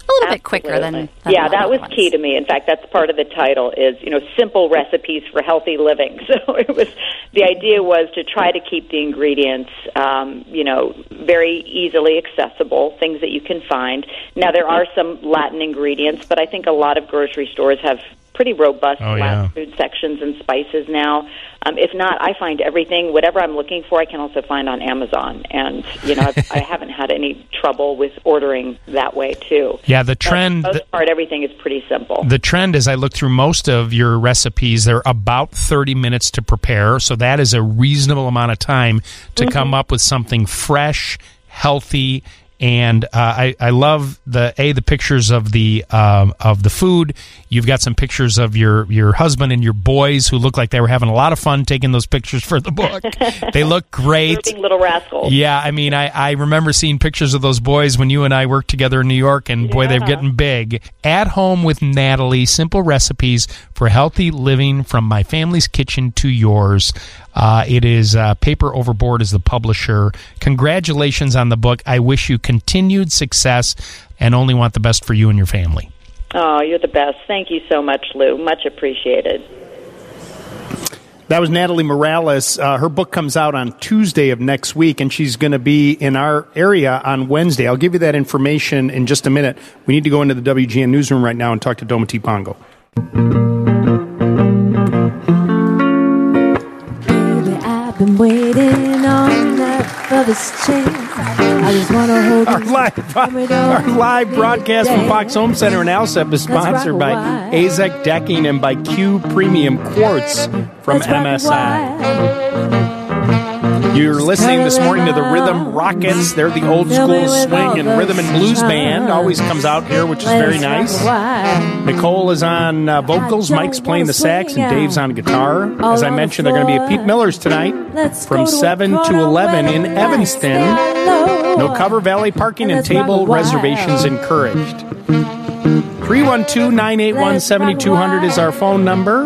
A little bit quicker than yeah, that was ones. key to me. In fact, that's part of the title is, simple recipes for healthy living. So the idea was to try to keep the ingredients, very easily accessible, things that you can find. Now, there are some Latin ingredients, but I think a lot of grocery stores have pretty robust Latin food sections and spices now. If not, I find everything, whatever I'm looking for, I can also find on Amazon. And, I haven't had any trouble with ordering that way, too. Yeah, the trend... For the most part, everything is pretty simple. The trend, as I look through most of your recipes, they're about 30 minutes to prepare, so that is a reasonable amount of time to come up with something fresh, healthy, and I love the pictures of the food. You've got some pictures of your husband and your boys who look like they were having a lot of fun taking those pictures for the book. They look great. Looking little rascals. Yeah, I mean, I remember seeing pictures of those boys when you and I worked together in New York, and boy, they're getting big. At Home with Natalie, simple recipes for healthy living from my family's kitchen to yours. It is Paper Overboard is the publisher. Congratulations on the book. I wish you continued success and only want the best for you and your family. Oh, you're the best. Thank you so much, Lou. Much appreciated. That was Natalie Morales. Her book comes out on Tuesday of next week, and she's going to be in our area on Wednesday. I'll give you that information in just a minute. We need to go into the WGN newsroom right now and talk to Dometi Pongo. Been waiting on that for this chance. I just want to hold our live broadcast from Fox Home Center in Alsep is sponsored by Azek Decking and by Q Premium Quartz from MSI. You're listening this morning to the Rhythm Rockets. They're the old school swing and rhythm and blues band. Always comes out here, which is very nice. Nicole is on vocals, Mike's playing the sax, and Dave's on guitar. As I mentioned, they're going to be at Pete Miller's tonight from 7 to 11 in Evanston. No cover, valet parking, and table reservations encouraged. 312-981-7200 is our phone number.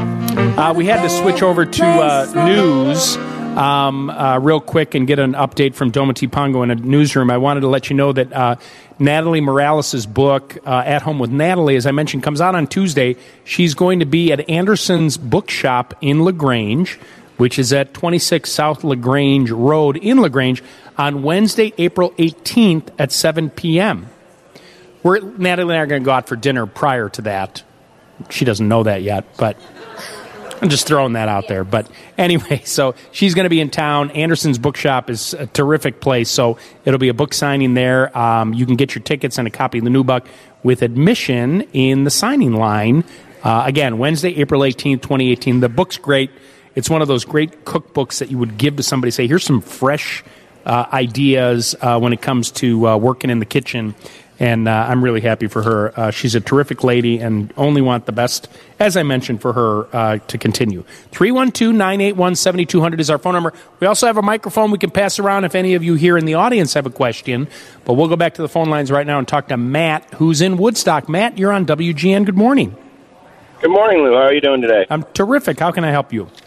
We had to switch over to news real quick and get an update from Dometi Pongo in a newsroom. I wanted to let you know that Natalie Morales' book, At Home with Natalie, as I mentioned, comes out on Tuesday. She's going to be at Anderson's Bookshop in LaGrange, which is at 26 South LaGrange Road in LaGrange, on Wednesday, April 18th at 7 p.m. Natalie and I are going to go out for dinner prior to that. She doesn't know that yet, but I'm just throwing that out there. But anyway, so she's going to be in town. Anderson's Bookshop is a terrific place, so it'll be a book signing there. You can get your tickets and a copy of the new book with admission in the signing line. Again, Wednesday, April 18th, 2018. The book's great. It's one of those great cookbooks that you would give to somebody, say, here's some fresh ideas when it comes to working in the kitchen. And I'm really happy for her. She's a terrific lady and only want the best, as I mentioned, for her to continue. 312-981-7200 is our phone number. We also have a microphone we can pass around if any of you here in the audience have a question. But we'll go back to the phone lines right now and talk to Matt, who's in Woodstock. Matt, you're on WGN. Good morning. Good morning, Lou. How are you doing today? I'm terrific. How can I help you?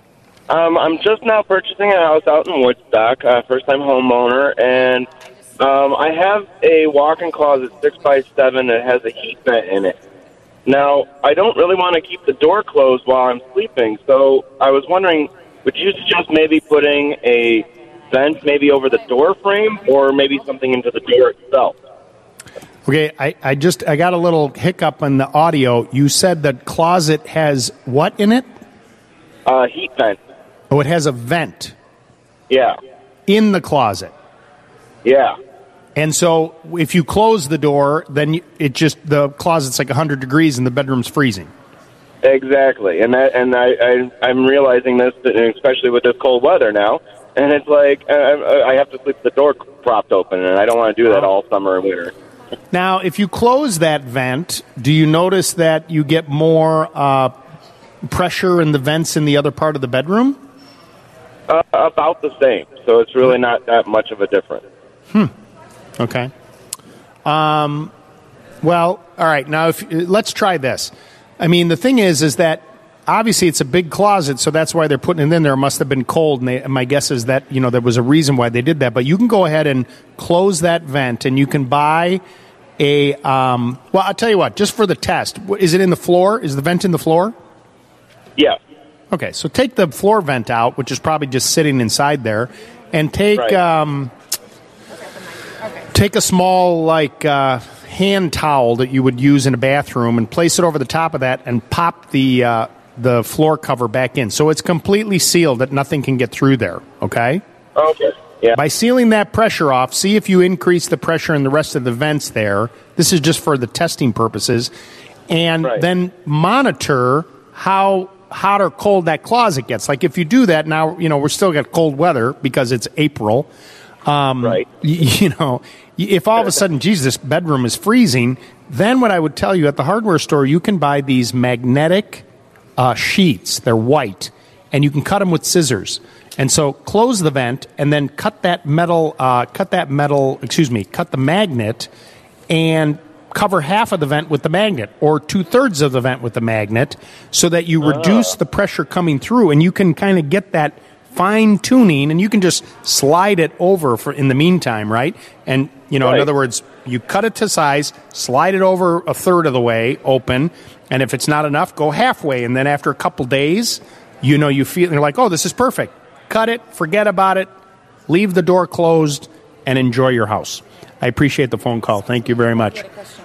I'm just now purchasing a house out in Woodstock, first-time homeowner, and I have a walk-in closet 6x7 that has a heat vent in it. Now, I don't really want to keep the door closed while I'm sleeping, so I was wondering, would you suggest maybe putting a vent maybe over the door frame or maybe something into the door itself? Okay, I got a little hiccup in the audio. You said the closet has what in it? Heat vent. Oh, it has a vent. Yeah. In the closet. Yeah. And so if you close the door, then the closet's like 100 degrees and the bedroom's freezing. Exactly. I'm realizing this, especially with this cold weather now. And it's like I have to sleep with the door propped open, and I don't want to do that all summer and winter. Now, if you close that vent, do you notice that you get more pressure in the vents in the other part of the bedroom? About the same. So it's really not that much of a difference. Okay. Well, all right. Now, let's try this. I mean, the thing is that obviously it's a big closet, so that's why they're putting it in there. It must have been cold, and my guess is that there was a reason why they did that. But you can go ahead and close that vent, and you can buy well, I'll tell you what, just for the test, is it in the floor? Is the vent in the floor? Yeah. Okay, so take the floor vent out, which is probably just sitting inside there, and take take a small, hand towel that you would use in a bathroom and place it over the top of that and pop the floor cover back in. So it's completely sealed that nothing can get through there, okay? Okay. Yeah. By sealing that pressure off, see if you increase the pressure in the rest of the vents there. This is just for the testing purposes. And then monitor how hot or cold that closet gets. Like if you do that now, we're still got cold weather because it's April. If all of a sudden, geez, this bedroom is freezing, then what I would tell you, at the hardware store, you can buy these magnetic sheets. They're white, and you can cut them with scissors. And so close the vent and then cut the magnet and cover half of the vent with the magnet or 2/3 of the vent with the magnet so that you reduce the pressure coming through, and you can kind of get that fine tuning, and you can just slide it over in the meantime, right? And, in other words, you cut it to size, slide it over 1/3 of the way open, and if it's not enough, go halfway. And then after a couple days, you feel, you're like, oh, this is perfect. Cut it, forget about it, leave the door closed, and enjoy your house. I appreciate the phone call. Thank you very much.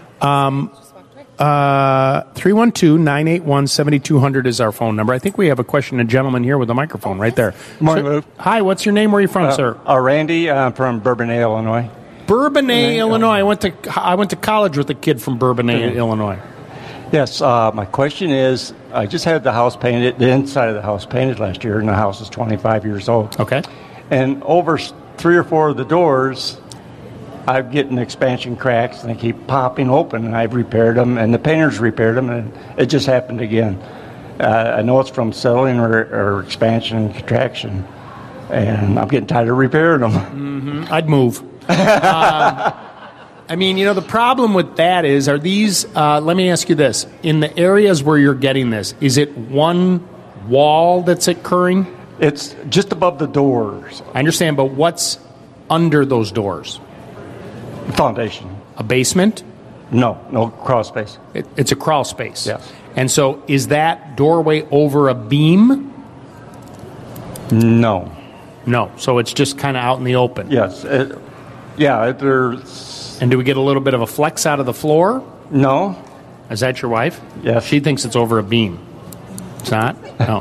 312-981-7200 is our phone number. I think we have a question. A gentleman here with a microphone right there. Morning, Lou. Hi, what's your name? Where are you from, sir? Randy. I'm from Bourbonnais, Illinois. Bourbonnais, Illinois. I went to college with a kid from Bourbonnais, Illinois. Yes, my question is, I just had the house painted, the inside of the house painted last year, and the house is 25 years old. Okay. And over 3 or 4 of the doors, I'm getting expansion cracks, and they keep popping open, and I've repaired them, and the painters repaired them, and it just happened again. I know it's from settling or expansion and contraction, and I'm getting tired of repairing them. Mm-hmm. I'd move. The problem with that is, are these, let me ask you this, in the areas where you're getting this, is it one wall that's occurring? It's just above the doors. I understand, but what's under those doors? Foundation. A basement? No crawl space. It's a crawl space. Yes. And so is that doorway over a beam? No. So it's just kind of out in the open? Yes. There's... And do we get a little bit of a flex out of the floor? No. Is that your wife? Yes. She thinks it's over a beam. It's not? No.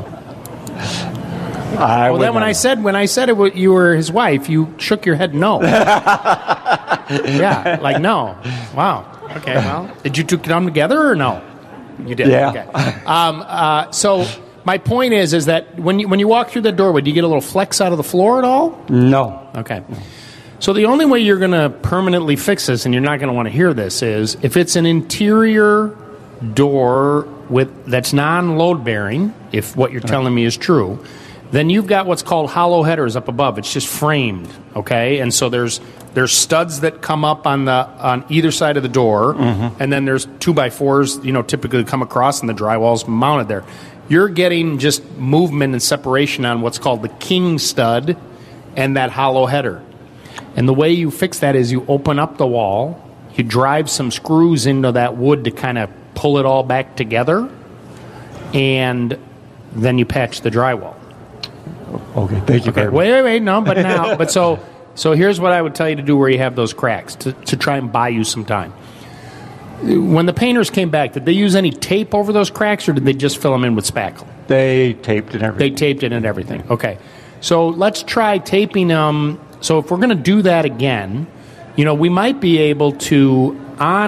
When I said you were his wife, you shook your head no. Yeah, like no. Wow. Okay, well, did you two come together or no? You did. Yeah. Okay. So my point is that when you walk through the doorway, do you get a little flex out of the floor at all? No. Okay. So the only way you're going to permanently fix this, and you're not going to want to hear this, is if it's an interior door that's non-load bearing, if what you're telling me is true, then you've got what's called hollow headers up above. It's just framed, okay? And so there's studs that come up on either side of the door, and then there's 2x4s, typically come across, and the drywall's mounted there. You're getting just movement and separation on what's called the king stud and that hollow header. And the way you fix that is you open up the wall, you drive some screws into that wood to kind of pull it all back together, and then you patch the drywall. Okay, thank you. Okay, wait, no, but now, so here's what I would tell you to do where you have those cracks to try and buy you some time. When the painters came back, did they use any tape over those cracks, or did they just fill them in with spackle? They taped it and everything. They taped it and everything. Okay, so let's try taping them. So if we're going to do that again, we might be able to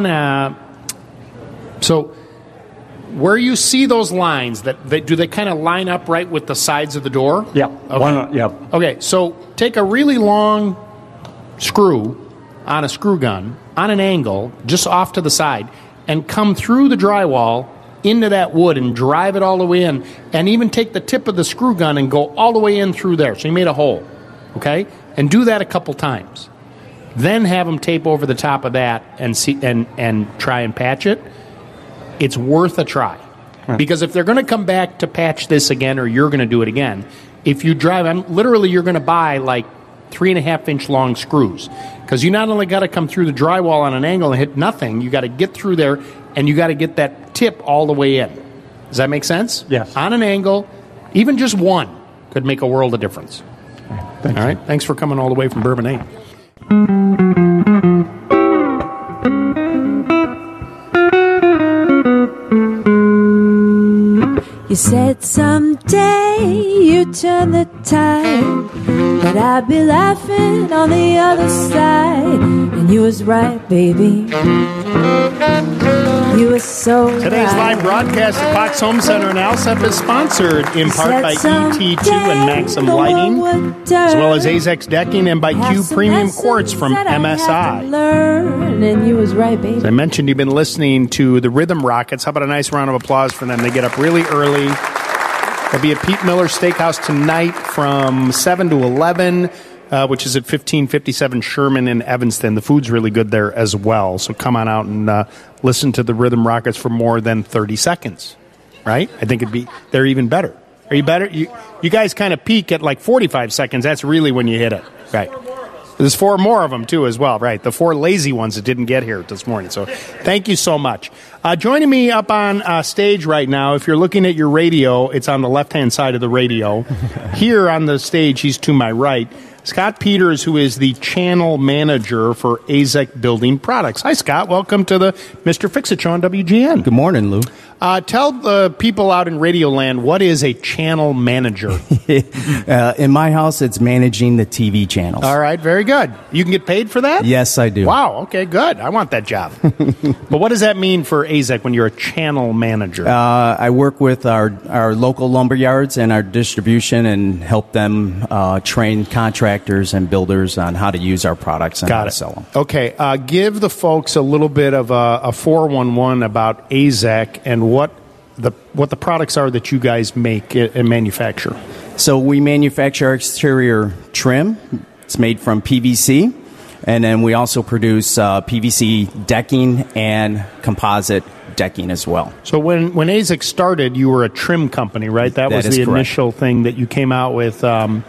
so where you see those lines, do they kind of line up right with the sides of the door? Yeah. Okay. Okay, so take a really long screw on a screw gun on an angle just off to the side and come through the drywall into that wood and drive it all the way in, and even take the tip of the screw gun and go all the way in through there. So you made a hole, okay? And do that a couple times. Then have them tape over the top of that and try and patch it. It's worth a try. Because if they're going to come back to patch this again, or you're going to do it again, if you drive, literally you're going to buy like 3.5-inch long screws. Because you not only got to come through the drywall on an angle and hit nothing, you got to get through there, and you got to get that tip all the way in. Does that make sense? Yes. On an angle, even just one could make a world of difference. All right. Thanks for coming all the way from Bourbonnais. You said someday you'd turn the tide, but I'd be laughing on the other side. And you was right, baby. You were so Today's live broadcast at Fox Home Center in Alsep is sponsored in part by ET2 and Maxim Lighting, as well as AZEK's Decking, and by Q Premium Quartz from MSI. And you was right, baby. As I mentioned, you've been listening to the Rhythm Rockets. How about a nice round of applause for them? They get up really early. They'll be at Pete Miller Steakhouse tonight from 7 to 11, which is at 1557 Sherman in Evanston. The food's really good there as well. So come on out and listen to the Rhythm Rockets for more than 30 seconds, right? I think they're even better. Are you better? You guys kind of peak at like 45 seconds. That's really when you hit it, right? There's 4 more of them, too, as well, right? The 4 lazy ones that didn't get here this morning. So thank you so much. Joining me up on stage right now, if you're looking at your radio, it's on the left-hand side of the radio. Here on the stage, he's to my right, Scott Peters, who is the channel manager for AZEK Building Products. Hi, Scott. Welcome to the Mr. Fix-It Show on WGN. Good morning, Lou. Tell the people out in Radio Land, what is a channel manager? In my house, it's managing the TV channels. All right, very good. You can get paid for that? Yes, I do. Wow, okay, good. I want that job. But what does that mean for AZEK when you're a channel manager? I work with our local lumber yards and our distribution and help them train contractors and builders on how to use our products and how to sell them. Okay, give the folks a little bit of a 411 about AZEK and what the products are that you guys make and manufacture. So we manufacture exterior trim. It's made from PVC. And then we also produce PVC decking and composite decking as well. So when AZEK started, you were a trim company, right? That was the initial thing that you came out with.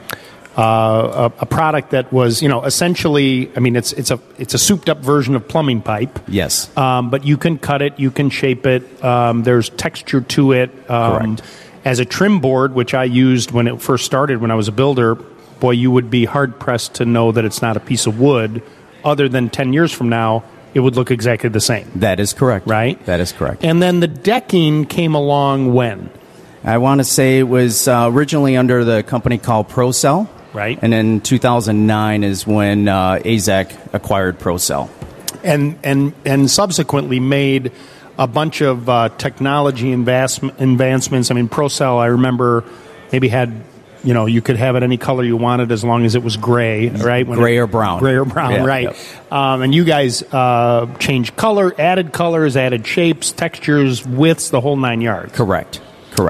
A product that was, essentially, I mean, it's a souped up version of plumbing pipe. Yes. But you can cut it, you can shape it. There's texture to it. Correct. As a trim board, which I used when it first started, when I was a builder, boy, you would be hard pressed to know that it's not a piece of wood. Other than 10 years from now, it would look exactly the same. That is correct. Right? That is correct. And then the decking came along when? I want to say it was originally under the company called ProCell. Right. And then 2009 is when AZEK acquired ProCell. And subsequently made a bunch of technology advancements. I mean, ProCell, I remember, maybe had, you could have it any color you wanted as long as it was gray, right? Gray or brown. Gray or brown, yeah, right. Yep. And you guys changed color, added colors, added shapes, textures, widths, the whole 9 yards. Correct.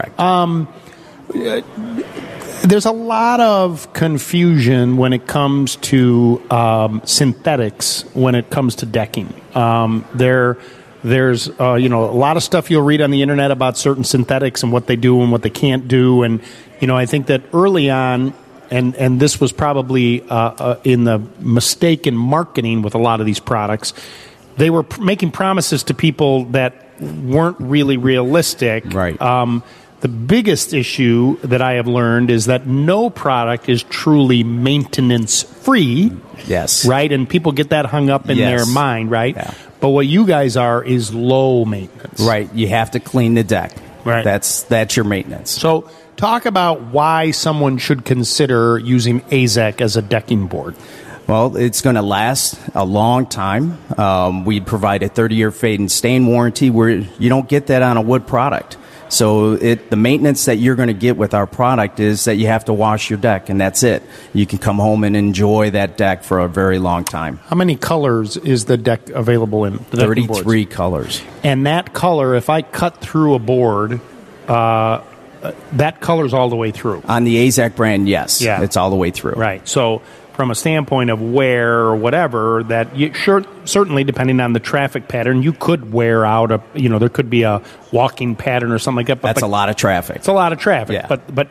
There's a lot of confusion when it comes to synthetics, when it comes to decking. There's a lot of stuff you'll read on the internet about certain synthetics and what they do and what they can't do. And, I think that early on, and this was probably in the mistake in marketing with a lot of these products, they were making promises to people that weren't really realistic. Right. The biggest issue that I have learned is that no product is truly maintenance-free. Yes. Right? And people get that hung up in their mind, right? Yeah. But what you guys are is low maintenance. Right. You have to clean the deck. Right. That's your maintenance. So talk about why someone should consider using AZEK as a decking board. Well, it's going to last a long time. We provide a 30-year fade and stain warranty where you don't get that on a wood product. So the maintenance that you're going to get with our product is that you have to wash your deck, and that's it. You can come home and enjoy that deck for a very long time. How many colors is the deck available in? 33 colors. And that color, if I cut through a board, that color's all the way through. On the AZEK brand, yes. Yeah. It's all the way through. Right. So from a standpoint of wear or whatever, that you certainly depending on the traffic pattern, you could wear out there could be a walking pattern or something like that. That's a lot of traffic. It's a lot of traffic. Yeah. But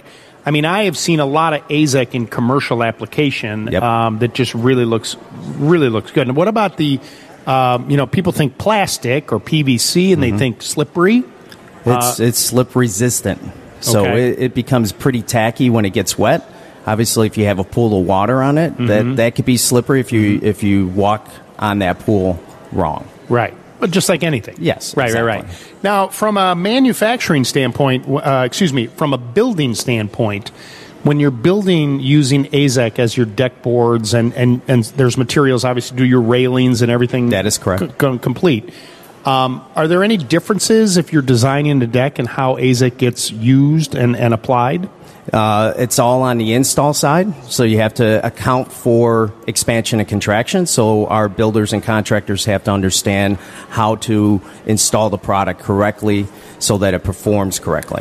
I mean, I have seen a lot of AZEK in commercial application that just really looks good. And what about the, people think plastic or PVC and they think slippery. It's slip resistant. So it becomes pretty tacky when it gets wet. Obviously, if you have a pool of water on it, that could be slippery if you walk on that pool wrong. Right. But just like anything. Yes. Right, exactly. right. Now, from a manufacturing standpoint, from a building standpoint, when you're building using AZEK as your deck boards and there's materials, obviously, do your railings and everything. That is correct. Complete. Are there any differences if you're designing the deck and how AZEK gets used and applied? It's all on the install side, so you have to account for expansion and contraction. So our builders and contractors have to understand how to install the product correctly so that it performs correctly.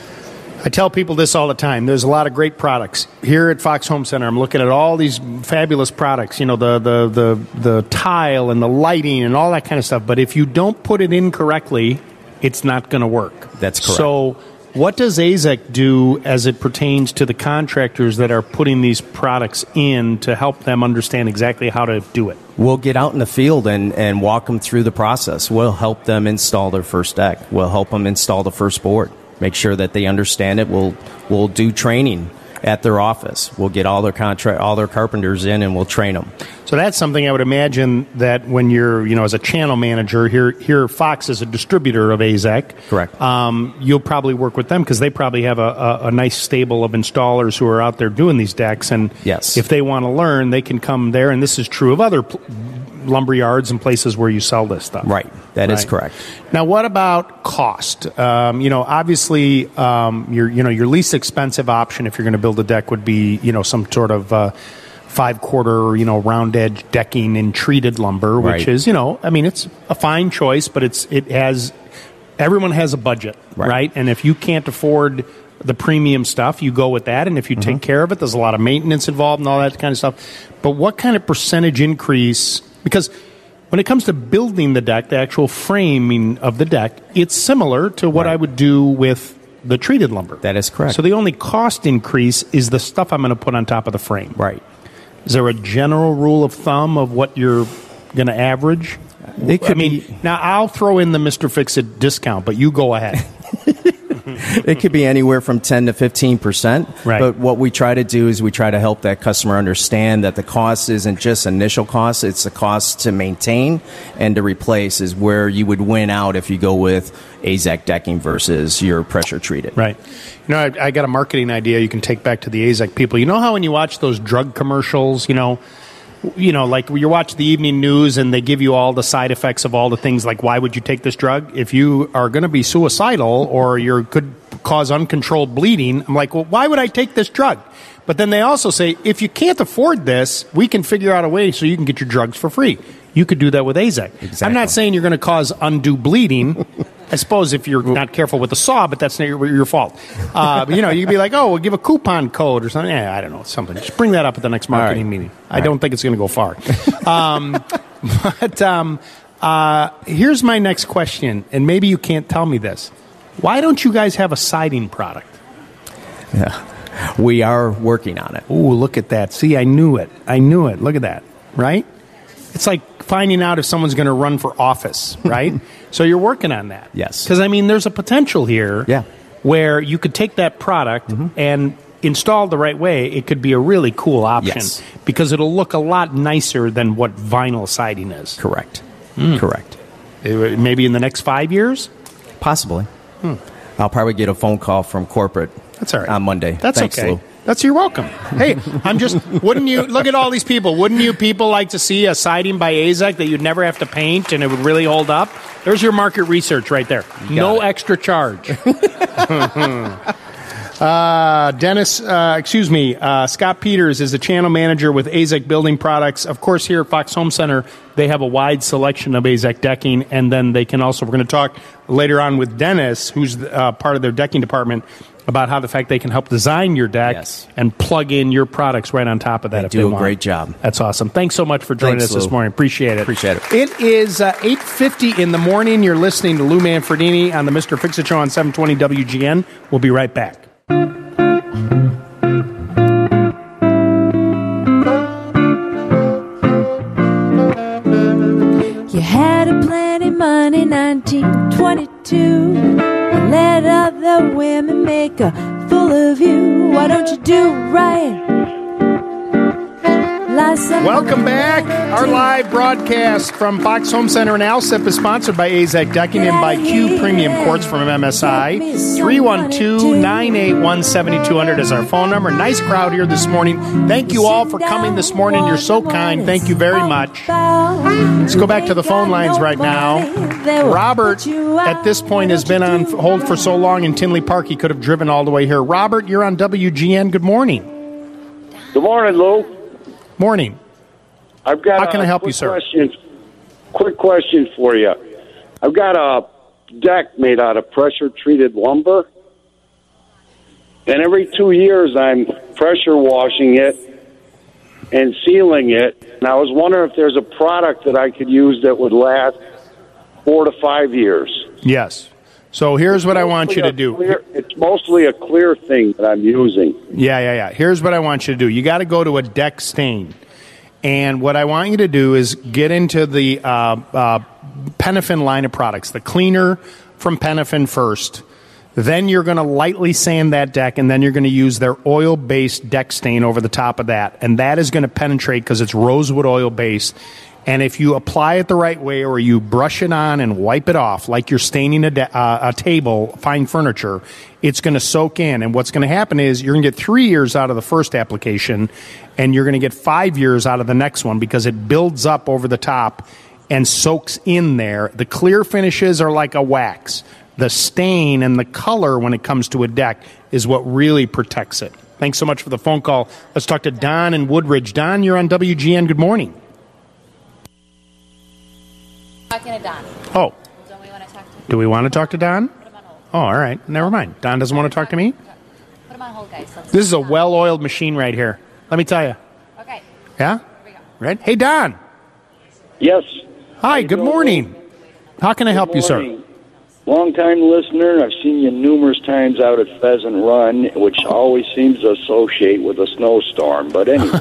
I tell people this all the time. There's a lot of great products here at Fox Home Center. I'm looking at all these fabulous products, the tile and the lighting and all that kind of stuff. But if you don't put it in correctly, it's not going to work. That's correct. So what does AZEK do as it pertains to the contractors that are putting these products in to help them understand exactly how to do it? We'll get out in the field and walk them through the process. We'll help them install their first deck. We'll help them install the first board. Make sure that they understand it. We'll do training at their office. We'll get all their carpenters in, and we'll train them. So that's something I would imagine that when you're, as a channel manager, here Fox is a distributor of AZEK. Correct. You'll probably work with them because they probably have a nice stable of installers who are out there doing these decks. And yes, if they want to learn, they can come there. And this is true of other lumber yards and places where you sell this stuff. Right. That is correct. Now, what about cost? Obviously, your least expensive option if you're going to build a deck would be, some sort of 5/4, round edge decking in treated lumber, which is, it's a fine choice, but everyone has a budget, right? And if you can't afford the premium stuff, you go with that. And if you take care of it, there's a lot of maintenance involved and all that kind of stuff. But what kind of percentage increase? Because when it comes to building the deck, the actual framing of the deck, it's similar to what I would do with the treated lumber. That is correct. So the only cost increase is the stuff I'm going to put on top of the frame. Right. Is there a general rule of thumb of what you're going to average? It could be. Now, I'll throw in the Mr. Fix-It discount, but you go ahead. It could be anywhere from 10 to 15%. Right. But what we try to do is we try to help that customer understand that the cost isn't just initial cost, it's the cost to maintain and to replace is where you would win out if you go with AZEK decking versus your pressure treated. Right. I got a marketing idea you can take back to the AZEK people. You know how when you watch those drug commercials, like you watch the evening news and they give you all the side effects of all the things like why would you take this drug? If you are going to be suicidal or you could cause uncontrolled bleeding, I'm like, well, why would I take this drug? But then they also say, if you can't afford this, we can figure out a way so you can get your drugs for free. You could do that with AZEK. Exactly. I'm not saying you're going to cause undue bleeding. I suppose if you're not careful with the saw, but that's not your fault. You'd be like, we'll give a coupon code or something. I don't know, something. Just bring that up at the next marketing meeting. I don't think it's going to go far. But here's my next question, and maybe you can't tell me this. Why don't you guys have a siding product? Yeah, we are working on it. Oh, look at that. See, I knew it. Look at that, right? It's like finding out if someone's going to run for office, right? So you're working on that. Yes. Because, there's a potential here where you could take that product and installed the right way, it could be a really cool option because it'll look a lot nicer than what vinyl siding is. Correct. Correct. Maybe in the next 5 years? Possibly. I'll probably get a phone call from corporate on Monday. That's Thanks, okay. Lou. You're welcome. Hey, wouldn't you, look at all these people, wouldn't you people like to see a siding by AZEK that you'd never have to paint and it would really hold up? There's your market research right there. No extra charge. Scott Peters is the channel manager with AZEK Building Products. Of course, here at Fox Home Center, they have a wide selection of AZEK decking, and then they can also, we're going to talk later on with Dennis, who's part of their decking department, about how the fact they can help design your deck and plug in your products right on top of that. They do a great job. That's awesome. Thanks so much for joining us this morning. Appreciate it. Appreciate it. It is 8:50 in the morning. You're listening to Lou Manfredini on the Mr. Fix-It Show on 720 WGN. We'll be right back. money, 1922. Let other women make a fool of you. Why don't you do right? Welcome back. Our live broadcast from Fox Home Center in Alsip is sponsored by AZEC Decking and by Q Premium Quartz from MSI. 312-981-7200 is our phone number. Nice crowd here this morning. Thank you all for coming this morning. You're so kind. Thank you very much. Let's go back to the phone lines right now. Robert, at this point, has been on hold for so long in Tinley Park he could have driven all the way here. Robert, you're on WGN. Good morning. Good morning, Lou. Morning. I've got. How can I help you, sir? Quick question for you. I've got a deck made out of pressure-treated lumber, and every 2 years I'm pressure washing it and sealing it. And I was wondering if there's a product that I could use that would last 4 to 5 years. Yes. So here's what I want you to do. It's mostly a clear thing that I'm using. Yeah. Here's what I want you to do. You got to go to a deck stain. And what I want you to do is get into the Penafin line of products, the cleaner from Penafin first. Then you're going to lightly sand that deck, and then you're going to use their oil-based deck stain over the top of that. And that is going to penetrate because it's rosewood oil-based. And if you apply it the right way, or you brush it on and wipe it off like you're staining a table, fine furniture, it's going to soak in. And what's going to happen is you're going to get 3 years out of the first application, and you're going to get 5 years out of the next one because it builds up over the top and soaks in there. The clear finishes are like a wax. The stain and the color when it comes to a deck is what really protects it. Thanks so much for the phone call. Let's talk to Don in Woodridge. Don, you're on WGN. Good morning. Talking to Don. Oh. Don't we want to talk to him? Do we want to talk to Don? Oh, all right. Never mind. Don doesn't want to talk to me? Put him on hold, guys. This is a well-oiled machine right here. Let me tell you. Okay. Yeah? Here we go. Right? Hey, Don. Yes. Hi, good morning. How can I help you, sir? Long-time listener. I've seen you numerous times out at Pheasant Run, which always seems to associate with a snowstorm. But anyway.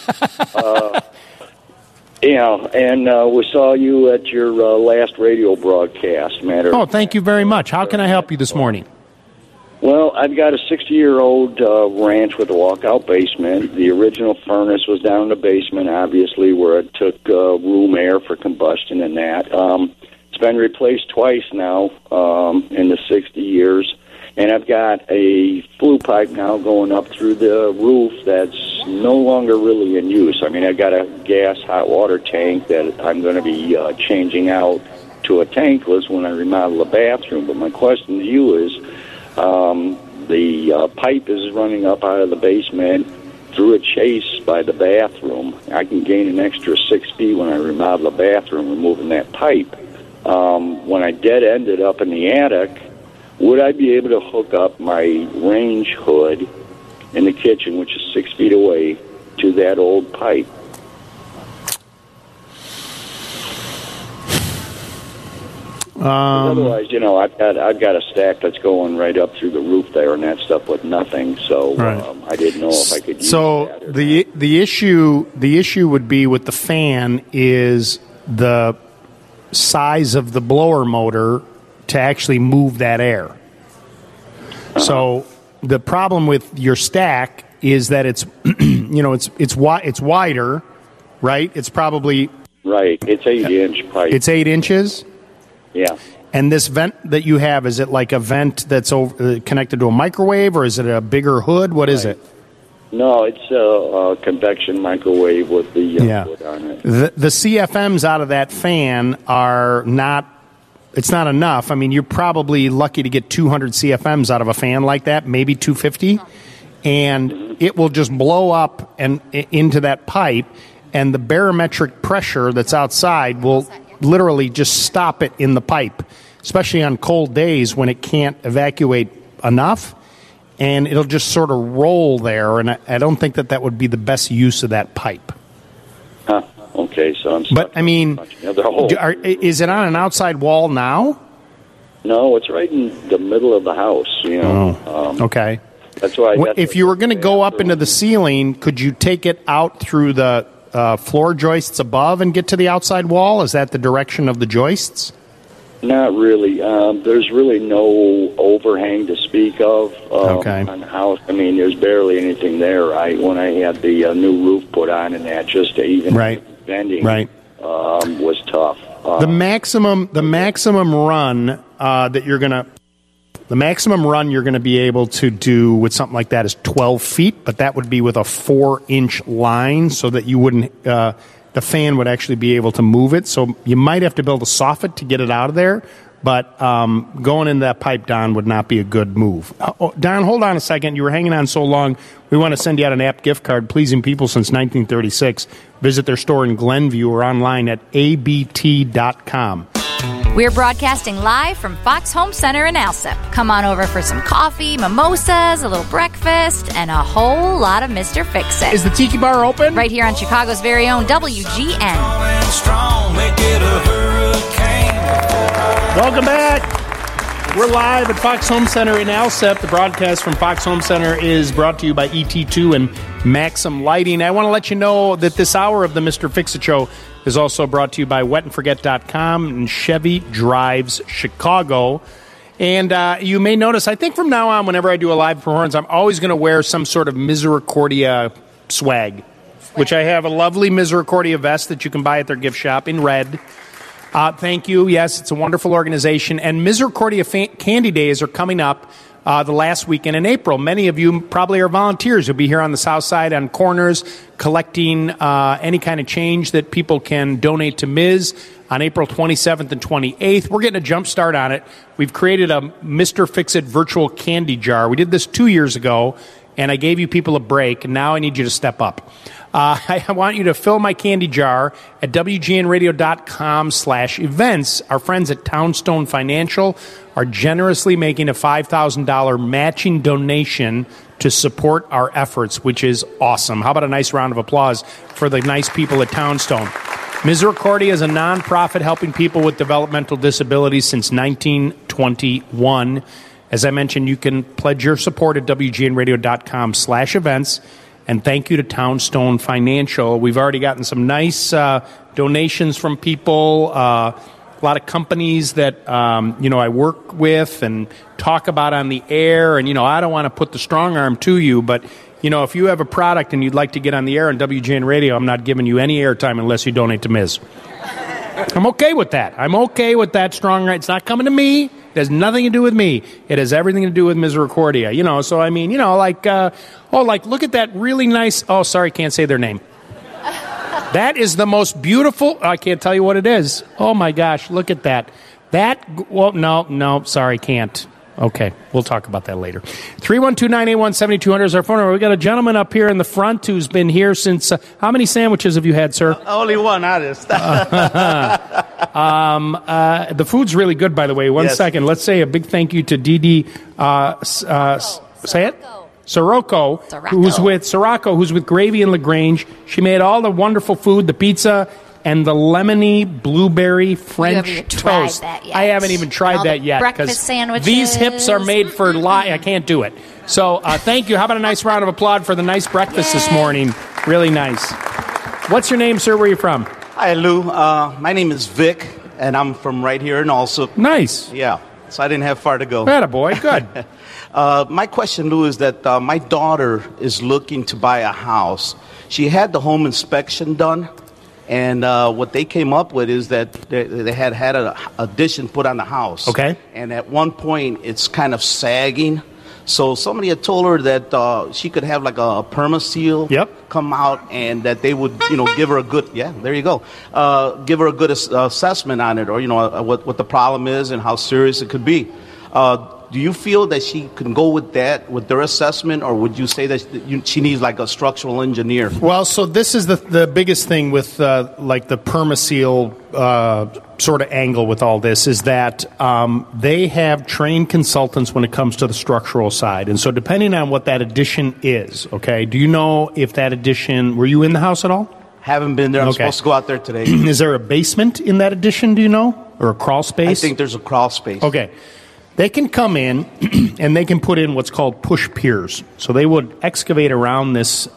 Yeah, and we saw you at your last radio broadcast, matter. Oh, thank you very much. How can I help you this morning? Well, I've got a 60-year-old ranch with a walkout basement. The original furnace was down in the basement, obviously, where it took room air for combustion and that. It's been replaced twice now in the 60 years. And I've got a flue pipe now going up through the roof that's no longer really in use. I mean, I've got a gas hot water tank that I'm going to be changing out to a tankless when I remodel the bathroom. But my question to you is, the pipe is running up out of the basement through a chase by the bathroom. I can gain an extra 6 feet when I remodel the bathroom, removing that pipe. When I dead-end it up in the attic, would I be able to hook up my range hood in the kitchen, which is 6 feet away, to that old pipe? Otherwise, you know, I've got a stack that's going right up through the roof there and that stuff with nothing. So I didn't know if I could use that. So the issue would be with the fan is the size of the blower motor to actually move that air. So the problem with your stack is that it's it's wider, right? It's probably right. It's 8-inch pipe. It's 8 inches. Yeah. And this vent that you have, is it like a vent that's connected to a microwave, or is it a bigger hood? What is it? No, it's a convection microwave with the hood on it. The CFMs out of that fan are not. It's not enough. I mean, you're probably lucky to get 200 CFMs out of a fan like that, maybe 250, and it will just blow up and into that pipe, and the barometric pressure that's outside will literally just stop it in the pipe, especially on cold days when it can't evacuate enough, and it'll just sort of roll there, and I don't think that would be the best use of that pipe. Okay, so I'm. But I mean, is it on an outside wall now? No, it's right in the middle of the house. You know. Okay. That's why. If you were going to go up into the ceiling, could you take it out through the floor joists above and get to the outside wall? Is that the direction of the joists? Not really. There's really no overhang to speak of on the house. I mean, there's barely anything there. When I had the new roof put on and that, just to even bending was tough. The maximum run that you're gonna. The maximum run you're going to be able to do with something like that is 12 feet, but that would be with a 4-inch line so that you wouldn't, the fan would actually be able to move it. So you might have to build a soffit to get it out of there, but going in that pipe, Don, would not be a good move. Don, hold on a second. You were hanging on so long. We want to send you out an app gift card, pleasing people since 1936. Visit their store in Glenview or online at abt.com. We're broadcasting live from Fox Home Center in Alsip. Come on over for some coffee, mimosas, a little breakfast, and a whole lot of Mr. Fix-It. Is the Tiki Bar open? Right here on Chicago's very own WGN. Welcome back. We're live at Fox Home Center in Alsip. The broadcast from Fox Home Center is brought to you by ET2 and Maxim Lighting. I want to let you know that this hour of the Mr. Fix-It Show is also brought to you by wetandforget.com and Chevy Drives Chicago. And you may notice, I think from now on, whenever I do a live performance, I'm always going to wear some sort of Misericordia swag, which I have a lovely Misericordia vest that you can buy at their gift shop in red. Thank you. Yes, it's a wonderful organization. And Misericordia Candy Days are coming up the last weekend in April. Many of you probably are volunteers. You'll be here on the south side on corners collecting any kind of change that people can donate to Ms. on April 27th and 28th. We're getting a jump start on it. We've created a Mr. Fix-It virtual candy jar. We did this 2 years ago, and I gave you people a break, and now I need you to step up. I want you to fill my candy jar at WGNradio.com/events. Our friends at Townstone Financial are generously making a $5,000 matching donation to support our efforts, which is awesome. How about a nice round of applause for the nice people at Townstone? Misericordia is a nonprofit helping people with developmental disabilities since 1921. As I mentioned, you can pledge your support at WGNradio.com/events. And thank you to Townstone Financial. We've already gotten some nice donations from people, a lot of companies that, I work with and talk about on the air. And, I don't want to put the strong arm to you, but, if you have a product and you'd like to get on the air on WGN Radio, I'm not giving you any airtime unless you donate to Ms. I'm okay with that. I'm okay with that strong arm. It's not coming to me. It has nothing to do with me. It has everything to do with Misericordia. So I mean, look at that really nice, can't say their name. That is the most beautiful, I can't tell you what it is. Oh my gosh, look at that. Can't. Okay, we'll talk about that later. 312-981-7200 is our phone number. We got a gentleman up here in the front who's been here since, how many sandwiches have you had, sir? Only one, honest. The food's really good, by the way. One second. Let's say a big thank you to Dee say it? Sirocco, who's with Gravy and LaGrange. She made all the wonderful food, the pizza, and the lemony blueberry French toast. I haven't even tried that yet. Breakfast sandwiches. These hips are made for I can't do it. So thank you. How about a nice round of applause for the nice breakfast this morning? Really nice. What's your name, sir? Where are you from? Hi, Lou. My name is Vic, and I'm from right here in Alsip. Nice. Yeah. So I didn't have far to go. Attaboy. Good. My question, Lou, is that my daughter is looking to buy a house. She had the home inspection done. And what they came up with is that they had an addition put on the house. Okay. And at one point, it's kind of sagging. So somebody had told her that she could have like a perma-seal come out and that they would, give her a good, there you go, give her a good assessment on it or, what the problem is and how serious it could be. Do you feel that she can go with that, with their assessment, or would you say that she needs like a structural engineer? Well, so this is the biggest thing with like the perma-seal sort of angle with all this is that they have trained consultants when it comes to the structural side. And so depending on what that addition is, okay, do you know if that addition, were you in the house at all? Haven't been there. I'm supposed to go out there today. Is there a basement in that addition, do you know? Or a crawl space? I think there's a crawl space. Okay. They can come in and they can put in what's called push piers. So they would excavate around this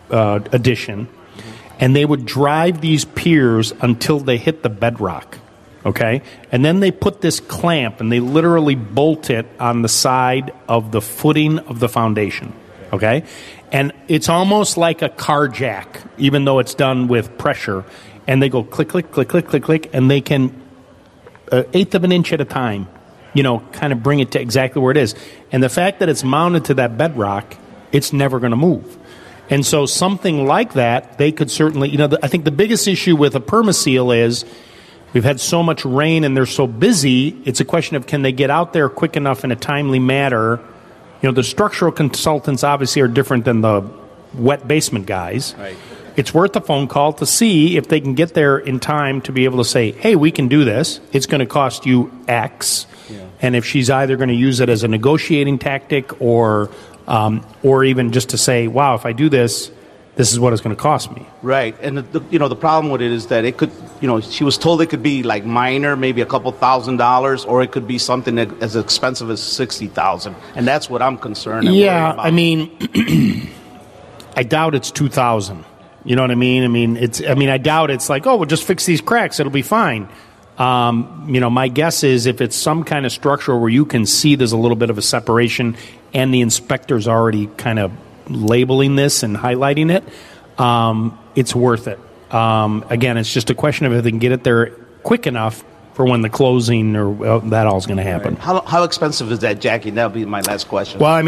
addition, and they would drive these piers until they hit the bedrock. okay? And then they put this clamp, and they literally bolt it on the side of the footing of the foundation, okay? And it's almost like a car jack, even though it's done with pressure. And they go click, click, click, click, click, click, and they can, 1/8 of an inch at a time, kind of bring it to exactly where it is. And the fact that it's mounted to that bedrock, it's never going to move. And so something like that, they could certainly, I think the biggest issue with a Permaseal is we've had so much rain and they're so busy, it's a question of can they get out there quick enough in a timely manner. The structural consultants obviously are different than the wet basement guys. Right. It's worth a phone call to see if they can get there in time to be able to say, hey, we can do this. It's going to cost you X. Yeah. And if she's either going to use it as a negotiating tactic or even just to say, wow, if I do this, this is what it's going to cost me. Right. And the problem with it is that it could, she was told it could be like minor, maybe a couple $1,000s, or it could be something that as expensive as $60,000. And that's what I'm concerned about. Yeah, I mean, I doubt it's $2,000. You know what I mean? I doubt it's like, oh, we'll just fix these cracks, it'll be fine. My guess is if it's some kind of structure where you can see there's a little bit of a separation and the inspector's already kind of labeling this and highlighting it, it's worth it. Again, it's just a question of if they can get it there quick enough for when the closing or that all's going to happen. Right. How expensive is that, Jackie? That'll be my last question. Well,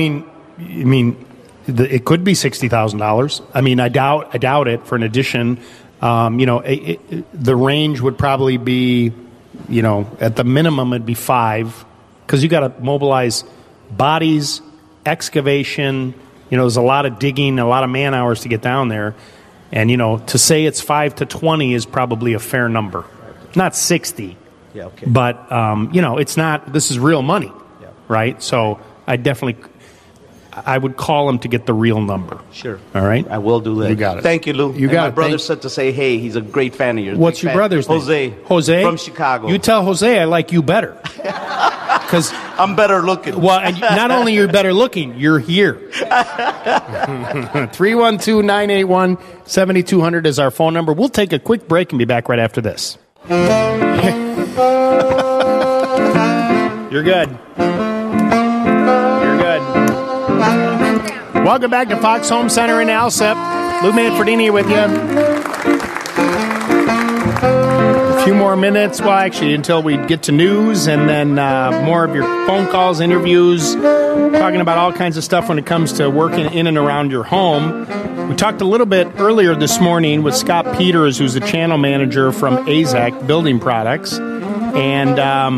it could be $60,000. I doubt it for an addition. The range would probably be, at the minimum it'd be 5, because you got to mobilize bodies, excavation. There's a lot of digging, a lot of man hours to get down there, and to say it's 5 to 20 is probably a fair number, not 60. Yeah, okay. But it's not. This is real money, right? So I would call him to get the real number. Sure. All right? I will do that. You got it. Thank you, Lou. You got it. My brother said to say, hey, he's a great fan of yours. What's your brother's name? Jose. Jose? From Chicago. You tell Jose I like you better. Because I'm better looking. Well, and not only you're better looking, you're here. 312-981-7200 is our phone number. We'll take a quick break and be back right after this. You're good. Welcome back to Fox Home Center in Alsep. Lou Manfredini with you. A few more minutes, until we get to news, and then more of your phone calls, interviews, talking about all kinds of stuff when it comes to working in and around your home. We talked a little bit earlier this morning with Scott Peters, who's the channel manager from AZEK Building Products, and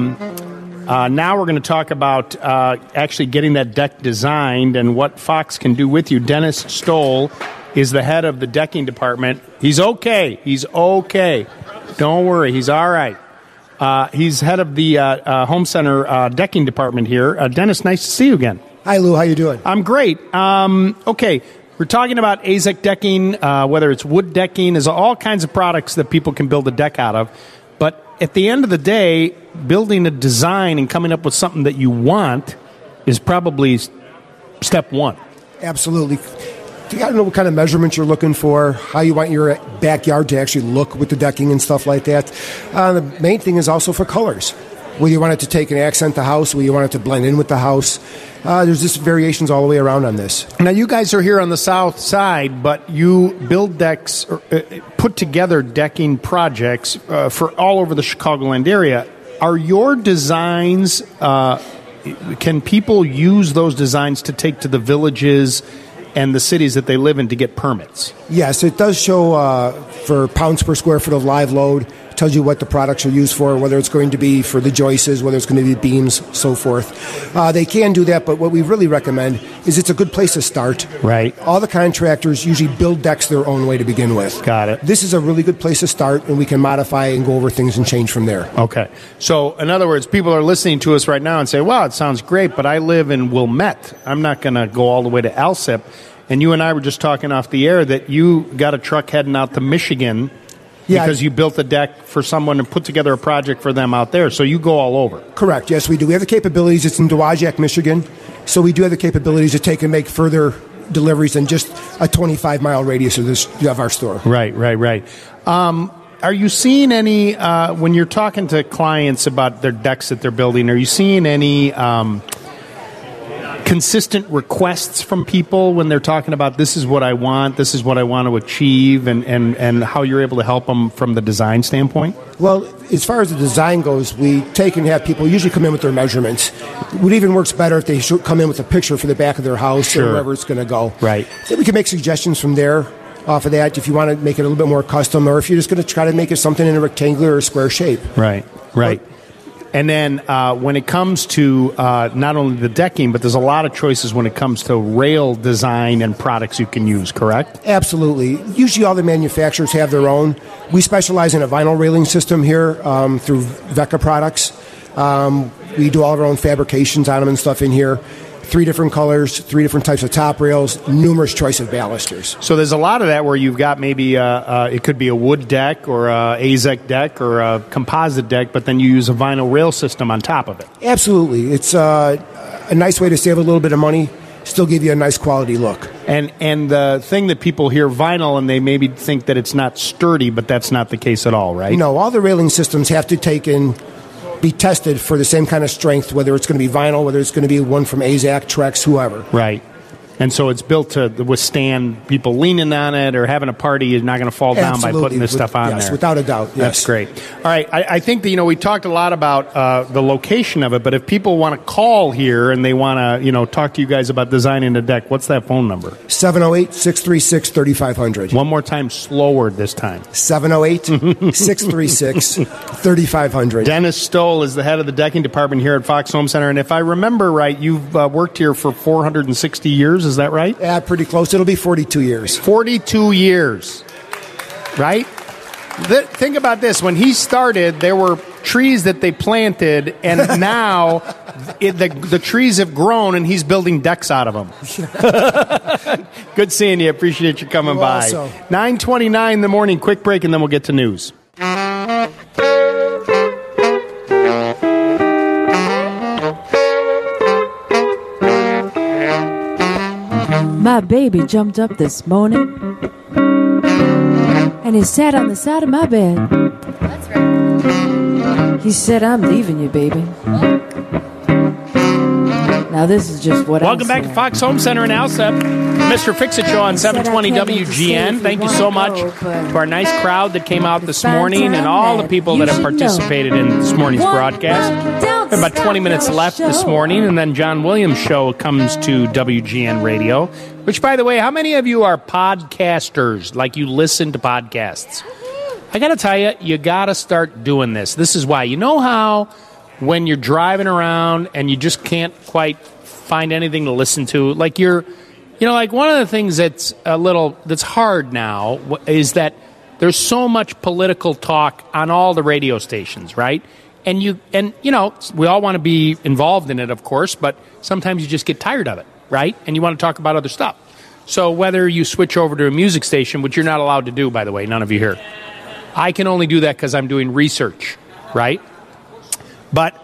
now we're going to talk about actually getting that deck designed and what Fox can do with you. Dennis Stoll is the head of the decking department. He's okay. Don't worry. He's all right. He's head of the Home Center decking department here. Dennis, nice to see you again. Hi, Lou. How you doing? I'm great. Okay. We're talking about AZEK decking, whether it's wood decking. There's all kinds of products that people can build a deck out of. But at the end of the day, building a design and coming up with something that you want is probably step one. Absolutely. You got to know what kind of measurements you're looking for, how you want your backyard to actually look with the decking and stuff like that. The main thing is also for colors. Whether you want it to take and accent the house, whether you want it to blend in with the house. There's just variations all the way around on this. Now, you guys are here on the south side, but you build decks, put together decking projects for all over the Chicagoland area. Are your designs, can people use those designs to take to the villages and the cities that they live in to get permits? Yes, it does show for pounds per square foot of live load. It tells you what the products are used for, whether it's going to be for the joists, whether it's going to be beams, so forth. They can do that, but what we really recommend is it's a good place to start. Right. All the contractors usually build decks their own way to begin with. Got it. This is a really good place to start, and we can modify and go over things and change from there. Okay. So, in other words, people are listening to us right now and say, wow, it sounds great, but I live in Wilmette. I'm not going to go all the way to Alsep. And you and I were just talking off the air that you got a truck heading out to Michigan because you built a deck for someone and put together a project for them out there. So you go all over. Correct. Yes, we do. We have the capabilities. It's in Dowagiac, Michigan. So we do have the capabilities to take and make further deliveries than just a 25-mile radius of our store. Right. Are you seeing any, when you're talking to clients about their decks that they're building, are you seeing any consistent requests from people when they're talking about this is what I want to achieve, and how you're able to help them from the design standpoint? Well, as far as the design goes, we take and have people usually come in with their measurements. It even works better if they come in with a picture for the back of their house or wherever it's going to go. Right. Then we can make suggestions from there off of that if you want to make it a little bit more custom, or if you're just going to try to make it something in a rectangular or square shape. Right. And then when it comes to not only the decking, but there's a lot of choices when it comes to rail design and products you can use, correct? Absolutely. Usually all the manufacturers have their own. We specialize in a vinyl railing system here through VECA products. We do all of our own fabrications on them and stuff in here. 3 different colors, 3 different types of top rails, numerous choice of balusters. So there's a lot of that where you've got maybe it could be a wood deck or a AZEK deck or a composite deck, but then you use a vinyl rail system on top of it. Absolutely. It's a nice way to save a little bit of money, still give you a nice quality look. And the thing that people hear vinyl and they maybe think that it's not sturdy, but that's not the case at all, right? No, all the railing systems have to be tested for the same kind of strength, whether it's going to be vinyl, whether it's going to be one from AZEK, Trex, whoever. Right. And so it's built to withstand people leaning on it or having a party. You're not going to fall down by putting this stuff on there. Yes, without a doubt. Yes. That's great. All right. I think that, we talked a lot about the location of it, but if people want to call here and they want to, talk to you guys about designing a deck, what's that phone number? 708-636-3500. One more time, slower this time. 708-636-3500. Dennis Stoll is the head of the decking department here at Fox Home Center. And if I remember right, you've worked here for 460 years. Is that right? Yeah, pretty close. It'll be 42 years. 42 years, right? Think about this. When he started, there were trees that they planted, and now the trees have grown, and he's building decks out of them. Good seeing you. Appreciate you coming by. Also. 9:29 in the morning. Quick break, and then we'll get to news. My baby jumped up this morning, and he sat on the side of my bed. That's right. He said, "I'm leaving you, baby." Now this is just what Welcome back to Fox Home Center in Alsep. Mr. Fix-It Show on 720 WGN. Thank you so much to our nice crowd that came out this morning and all the people that have participated in this morning's broadcast. We have about 20 minutes left this morning, and then John Williams' show comes to WGN Radio, which, by the way, how many of you are podcasters, like you listen to podcasts? I got to tell you, you got to start doing this. This is why. You know how when you're driving around and you just can't quite find anything to listen to, like like one of the things that's hard now is that there's so much political talk on all the radio stations, right? And we all want to be involved in it, of course, but sometimes you just get tired of it, right? And you want to talk about other stuff. So whether you switch over to a music station, which you're not allowed to do, by the way, none of you here. I can only do that because I'm doing research, right? But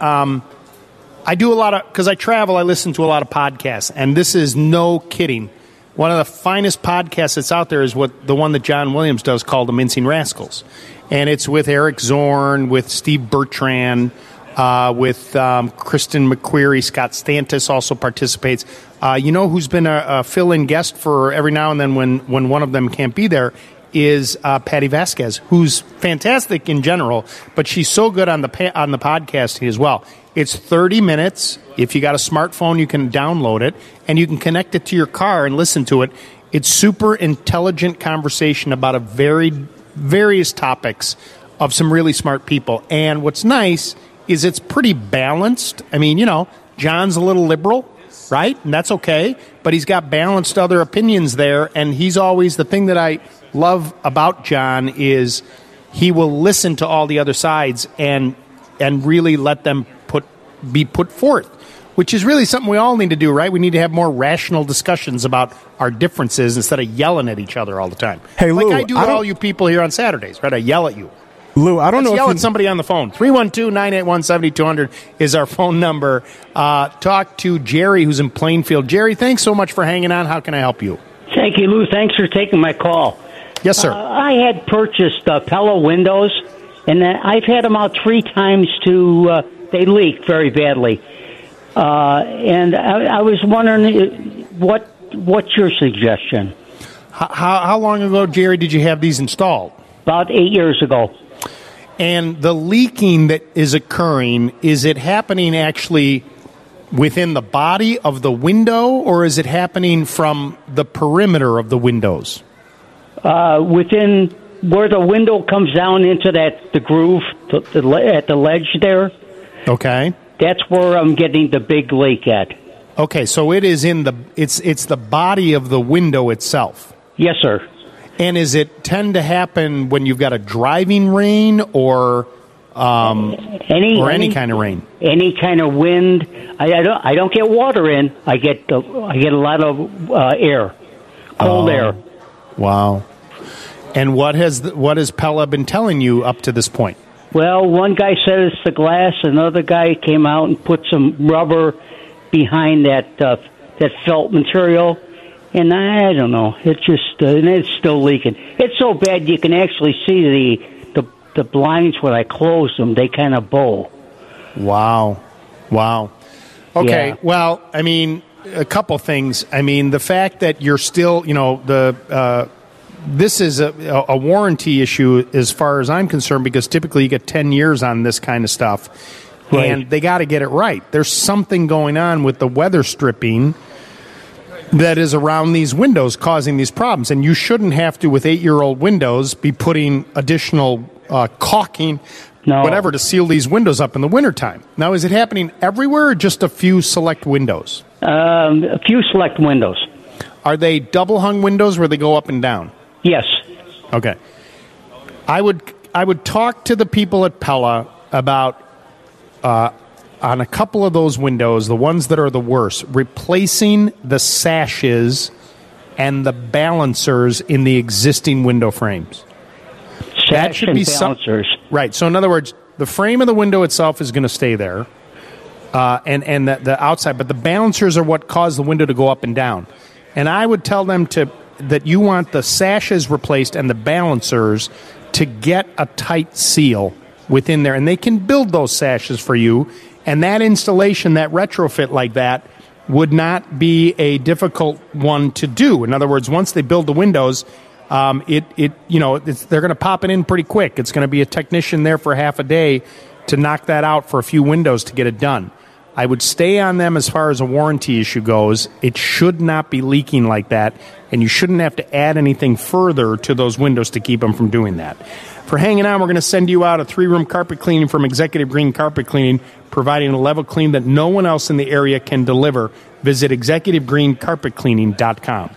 I do a lot of, because I travel, I listen to a lot of podcasts, and this is no kidding. One of the finest podcasts that's out there is the one that John Williams does called The Mincing Rascals. And it's with Eric Zorn, with Steve Bertrand, with Kristen McQuarrie. Scott Stantis also participates. Who's been a fill-in guest for every now and then when one of them can't be there is Patty Vasquez, who's fantastic in general, but she's so good on the podcasting as well. It's 30 minutes. If you got a smartphone, you can download it, and you can connect it to your car and listen to it. It's super intelligent conversation about various topics of some really smart people. And what's nice is it's pretty balanced. I mean, John's a little liberal, right? And that's okay, but he's got balanced other opinions there, and he's always, the thing that I love about John is he will listen to all the other sides and really let them be put forth, which is really something we all need to do, right? We need to have more rational discussions about our differences instead of yelling at each other all the time. Hey, Lou, like I do to all you people here on Saturdays, right? I yell at you. Lou, I don't know if yell at somebody on the phone. 312-981-7200 is our phone number. Talk to Jerry, who's in Plainfield. Jerry, thanks so much for hanging on. How can I help you? Thank you, Lou. Thanks for taking my call. Yes, sir. I had purchased Pella windows, and I've had them out 3 times they leak very badly. And I was wondering, what's your suggestion? How long ago, Jerry, did you have these installed? About 8 years ago. And the leaking that is occurring, is it happening actually within the body of the window, or is it happening from the perimeter of the windows? Within where the window comes down into the groove at the ledge there. Okay. That's where I'm getting the big leak at. Okay, so it is it's the body of the window itself. Yes, sir. And is it tend to happen when you've got a driving rain or any kind of rain? Any kind of wind. I don't get water in. I get a lot of air, cold air. Wow. And what has Pella been telling you up to this point? Well, one guy said it's the glass. Another guy came out and put some rubber behind that felt material. And I don't know. It's just it's still leaking. It's so bad you can actually see the blinds when I close them. They kind of bow. Wow. Okay. Yeah. Well, I mean, a couple things. I mean, the fact that you're still, this is a warranty issue as far as I'm concerned, because typically you get 10 years on this kind of stuff, right. And they got to get it right. There's something going on with the weather stripping that is around these windows causing these problems, and you shouldn't have to, with 8-year-old windows, be putting additional caulking, whatever, to seal these windows up in the wintertime. Now, is it happening everywhere or just a few select windows? A few select windows. Are they double-hung windows where they go up and down? Yes. Okay. I would talk to the people at Pella about, on a couple of those windows, the ones that are the worst, replacing the sashes and the balancers in the existing window frames. That should be balancers. Right. So in other words, the frame of the window itself is going to stay there, and the outside, but the balancers are what cause the window to go up and down. And I would tell them that you want the sashes replaced and the balancers to get a tight seal within there, and they can build those sashes for you. And that installation, that retrofit like that, would not be a difficult one to do. In other words, once they build the windows, they're going to pop it in pretty quick. It's going to be a technician there for half a day to knock that out for a few windows to get it done. I would stay on them as far as a warranty issue goes. It should not be leaking like that, and you shouldn't have to add anything further to those windows to keep them from doing that. For hanging on, we're going to send you out a 3-room carpet cleaning from Executive Green Carpet Cleaning, providing a level clean that no one else in the area can deliver. Visit executivegreencarpetcleaning.com.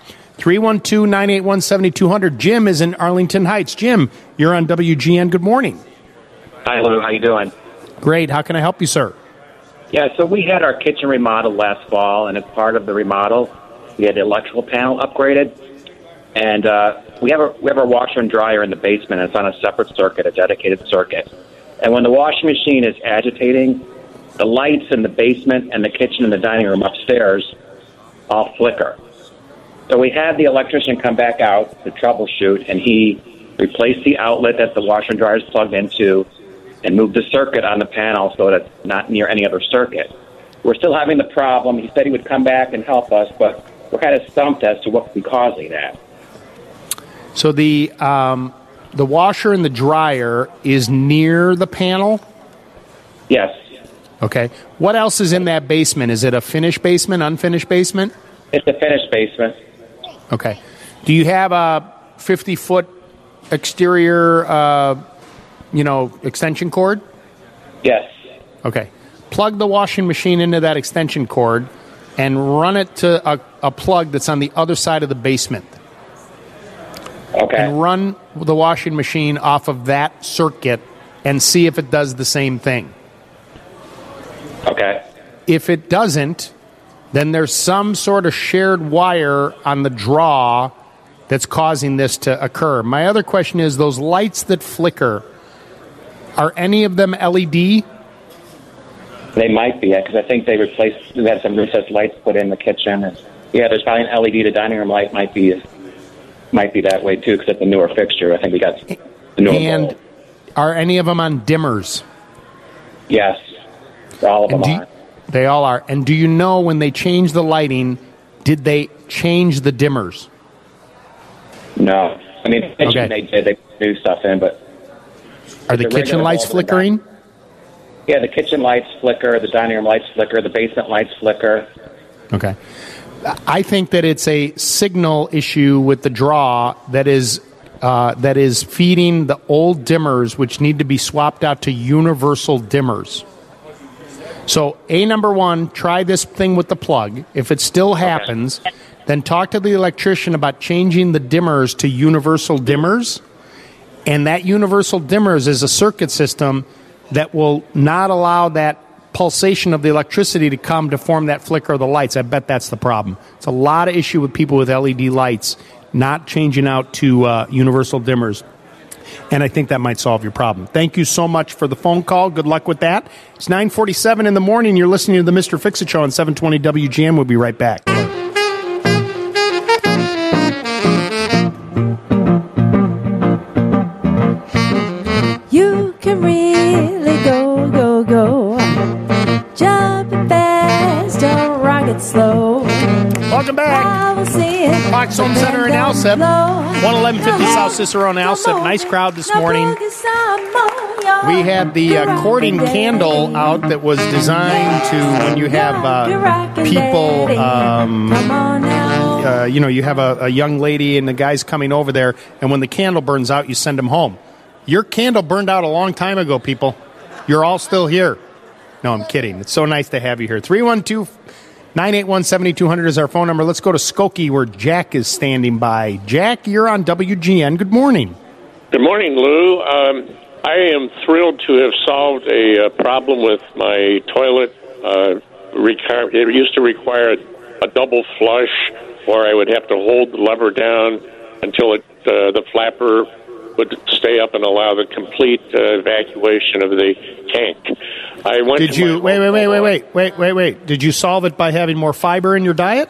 312-981-7200. Jim is in Arlington Heights. Jim, you're on WGN. Good morning. Hi, Lou. How you doing? Great. How can I help you, sir? Yeah, so we had our kitchen remodeled last fall, and as part of the remodel, we had the electrical panel upgraded. And we have our washer and dryer in the basement, and it's on a separate circuit, a dedicated circuit. And when the washing machine is agitating, the lights in the basement and the kitchen and the dining room upstairs all flicker. So we had the electrician come back out to troubleshoot, and he replaced the outlet that the washer and dryer is plugged into and moved the circuit on the panel so that it's not near any other circuit. We're still having the problem. He said he would come back and help us, but we're kind of stumped as to what could be causing that. So the washer and the dryer is near the panel? Yes. Okay. What else is in that basement? Is it a finished basement, unfinished basement? It's a finished basement. Okay. Do you have a 50-foot exterior, extension cord? Yes. Okay. Plug the washing machine into that extension cord and run it to a plug that's on the other side of the basement. Okay. And run the washing machine off of that circuit and see if it does the same thing. Okay. If it doesn't, then there's some sort of shared wire on the draw that's causing this to occur. My other question is, those lights that flicker, are any of them LED? They might be, because I think we had some recessed lights put in the kitchen. And, yeah, there's probably an LED. The dining room light might be might be that way too, because it's a newer fixture. I think we got the newer And bulb. are any of them on dimmers? Yes, all of them are. They all are. And do you know when they changed the lighting, did they change the dimmers? No. I mean, they did. They put new stuff in, but... Are the kitchen lights flickering? Yeah, the kitchen lights flicker, the dining room lights flicker, the basement lights flicker. Okay. I think that it's a signal issue with the draw that is feeding the old dimmers, which need to be swapped out to universal dimmers. So, number one, try this thing with the plug. If it still happens, then talk to the electrician about changing the dimmers to universal dimmers. And that universal dimmers is a circuit system that will not allow that pulsation of the electricity to come to form that flicker of the lights. I bet that's the problem. It's a lot of issue with people with LED lights not changing out to universal dimmers. And I think that might solve your problem. Thank you so much for the phone call. Good luck with that. It's 9:47 in the morning. You're listening to the Mr. Fix-It Show on 720 WGN. We'll be right back. You can really go. Jumping fast, don't rock it slow. Welcome back. Fox Home Center in Alsep. 11150 South Cicero in Alsep. Nice crowd this morning. We had the courting candle out that was designed to, when you have people, you have a young lady and the guy's coming over there, and when the candle burns out, you send them home. Your candle burned out a long time ago, people. You're all still here. No, I'm kidding. It's so nice to have you here. 312-981-7200 is our phone number. Let's go to Skokie, where Jack is standing by. Jack, you're on WGN. Good morning. Good morning, Lou. I am thrilled to have solved a problem with my toilet. It used to require a double flush, or I would have to hold the lever down until the flapper would stay up and allow the complete evacuation of the tank. I went. Did you wait? Did you solve it by having more fiber in your diet?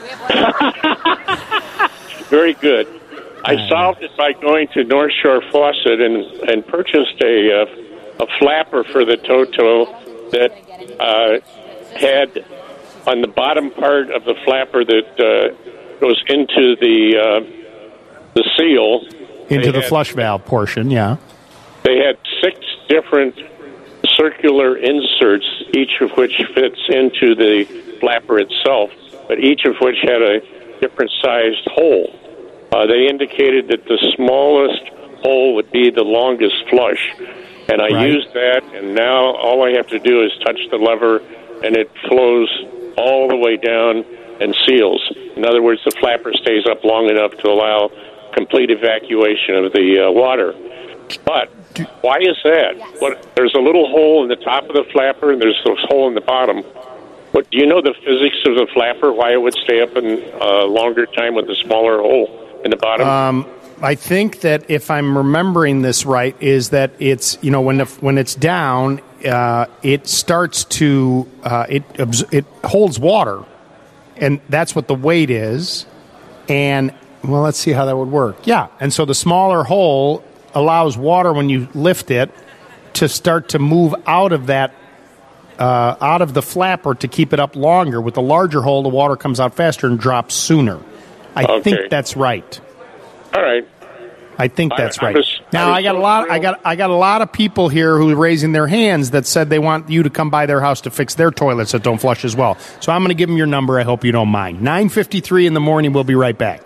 Very good. I solved it by going to North Shore Faucet and purchased a flapper for the Toto that had on the bottom part of the flapper that goes into the seal. Into the flush valve portion, yeah. They had 6 different circular inserts, each of which fits into the flapper itself, but each of which had a different sized hole. They indicated that the smallest hole would be the longest flush, and I used that, and now all I have to do is touch the lever, and it flows all the way down and seals. In other words, the flapper stays up long enough to allow complete evacuation of the water. But why is that? There's a little hole in the top of the flapper, and there's a hole in the bottom. Do you know the physics of the flapper, why it would stay up in a longer time with a smaller hole in the bottom? I think that if I'm remembering this right, is that it's, when it's down, it starts to, it holds water, and that's what the weight is, and well, let's see how that would work. Yeah, and so the smaller hole allows water, when you lift it, to start to move out of that, out of the flapper to keep it up longer. With the larger hole, the water comes out faster and drops sooner. I think that's right. All right. I think that's right. I got a lot of people here who are raising their hands that said they want you to come by their house to fix their toilets that don't flush as well. So I'm going to give them your number. I hope you don't mind. 9:53 in the morning. We'll be right back.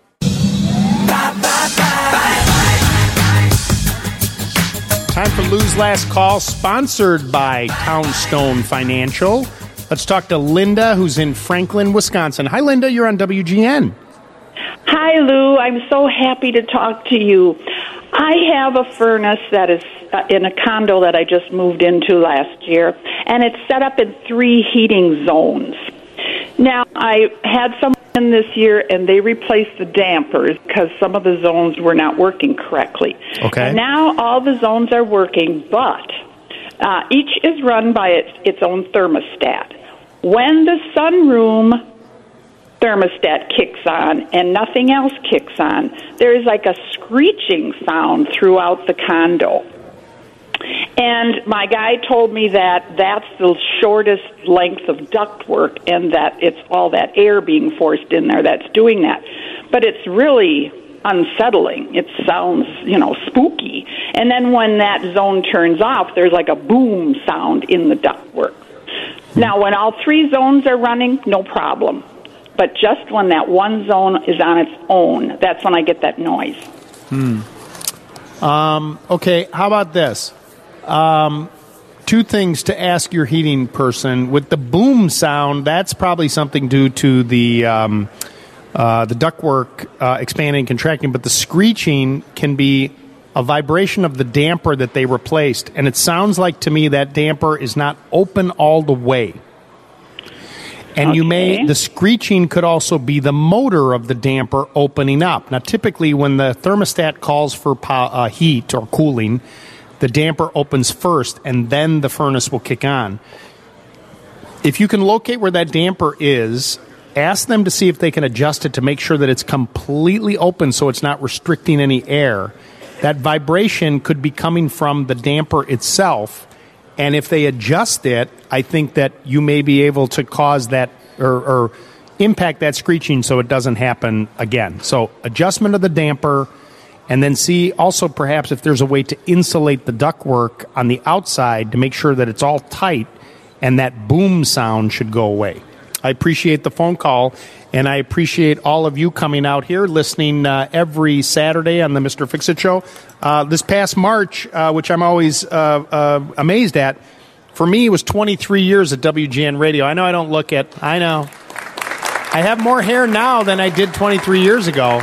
Time for Lou's Last Call, sponsored by Townstone Financial. Let's talk to Linda, who's in Franklin, Wisconsin. Hi, Linda. You're on WGN. Hi, Lou. I'm so happy to talk to you. I have a furnace that is in a condo that I just moved into last year, and it's set up in 3 heating zones. Now, I had someone in this year, and they replaced the dampers because some of the zones were not working correctly. Okay. And now all the zones are working, but each is run by its own thermostat. When the sunroom thermostat kicks on and nothing else kicks on, there is like a screeching sound throughout the condo. And my guy told me that that's the shortest length of ductwork and that it's all that air being forced in there that's doing that. But it's really unsettling. It sounds, spooky. And then when that zone turns off, there's like a boom sound in the ductwork. Now, when all three zones are running, no problem. But just when that one zone is on its own, that's when I get that noise. Okay, how about this? Two things to ask your heating person. With the boom sound, that's probably something due to the ductwork expanding and contracting, but the screeching can be a vibration of the damper that they replaced, and it sounds like to me that damper is not open all the way. And the screeching could also be the motor of the damper opening up. Now, typically when the thermostat calls for heat or cooling, the damper opens first, and then the furnace will kick on. If you can locate where that damper is, ask them to see if they can adjust it to make sure that it's completely open so it's not restricting any air. That vibration could be coming from the damper itself, and if they adjust it, I think that you may be able to cause that or impact that screeching so it doesn't happen again. So adjustment of the damper, and then see also perhaps if there's a way to insulate the ductwork on the outside to make sure that it's all tight and that boom sound should go away. I appreciate the phone call, and I appreciate all of you coming out here, listening every Saturday on the Mr. Fix-It Show. This past March, which I'm always amazed at, for me it was 23 years at WGN Radio. I know I don't look it. I know. I have more hair now than I did 23 years ago.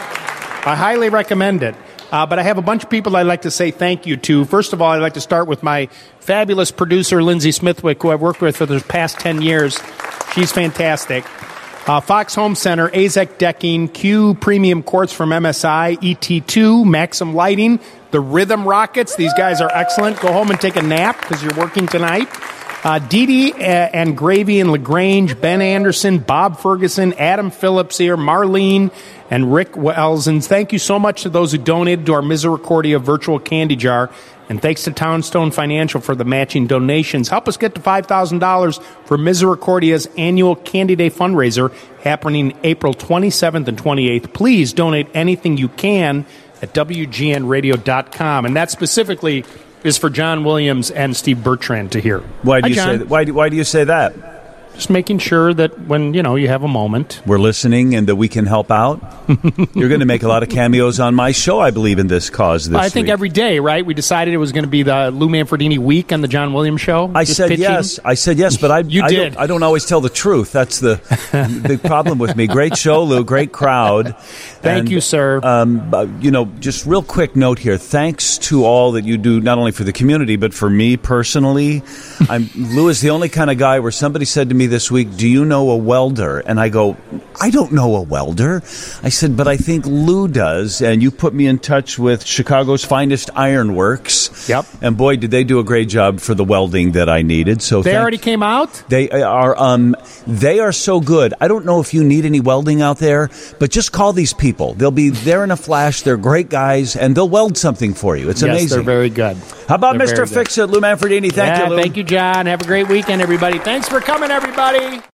I highly recommend it. But I have a bunch of people I'd like to say thank you to. First of all, I'd like to start with my fabulous producer, Lindsay Smithwick, who I've worked with for the past 10 years. She's fantastic. Fox Home Center, AZEK Decking, Q Premium Quartz from MSI, ET2, Maxim Lighting, the Rhythm Rockets. These guys are excellent. Go home and take a nap because you're working tonight. Dee and Gravy and LaGrange, Ben Anderson, Bob Ferguson, Adam Phillips here, Marlene, and Rick Wells. And thank you so much to those who donated to our Misericordia virtual candy jar. And thanks to Townstone Financial for the matching donations. Help us get to $5,000 for Misericordia's annual Candy Day fundraiser happening April 27th and 28th. Please donate anything you can at WGNradio.com. And that specifically is for John Williams and Steve Bertrand to hear. Why do you say that? Why do you say that? Just making sure that when, you have a moment. We're listening and that we can help out. You're going to make a lot of cameos on my show, I believe, in this cause this I think week. Every day, right? We decided it was going to be the Lou Manfredini week on the John Williams show. I said yes, but I don't always tell the truth. That's the problem with me. Great show, Lou. Great crowd. Thank you, sir. Just real quick note here. Thanks to all that you do, not only for the community, but for me personally. Lou is the only kind of guy where somebody said to me this week, do you know a welder? And I go, I don't know a welder. I said, but I think Lou does. And you put me in touch with Chicago's finest ironworks. Yep. And boy, did they do a great job for the welding that I needed. So they already came out? They are so good. I don't know if you need any welding out there, but just call these people. They'll be there in a flash. They're great guys, and they'll weld something for you. It's amazing. Yes, they're very good. How about Mr. Fix-It, Lou Manfredini? Thank you, Lou. Thank you, John. Have a great weekend, everybody. Thanks for coming, everybody.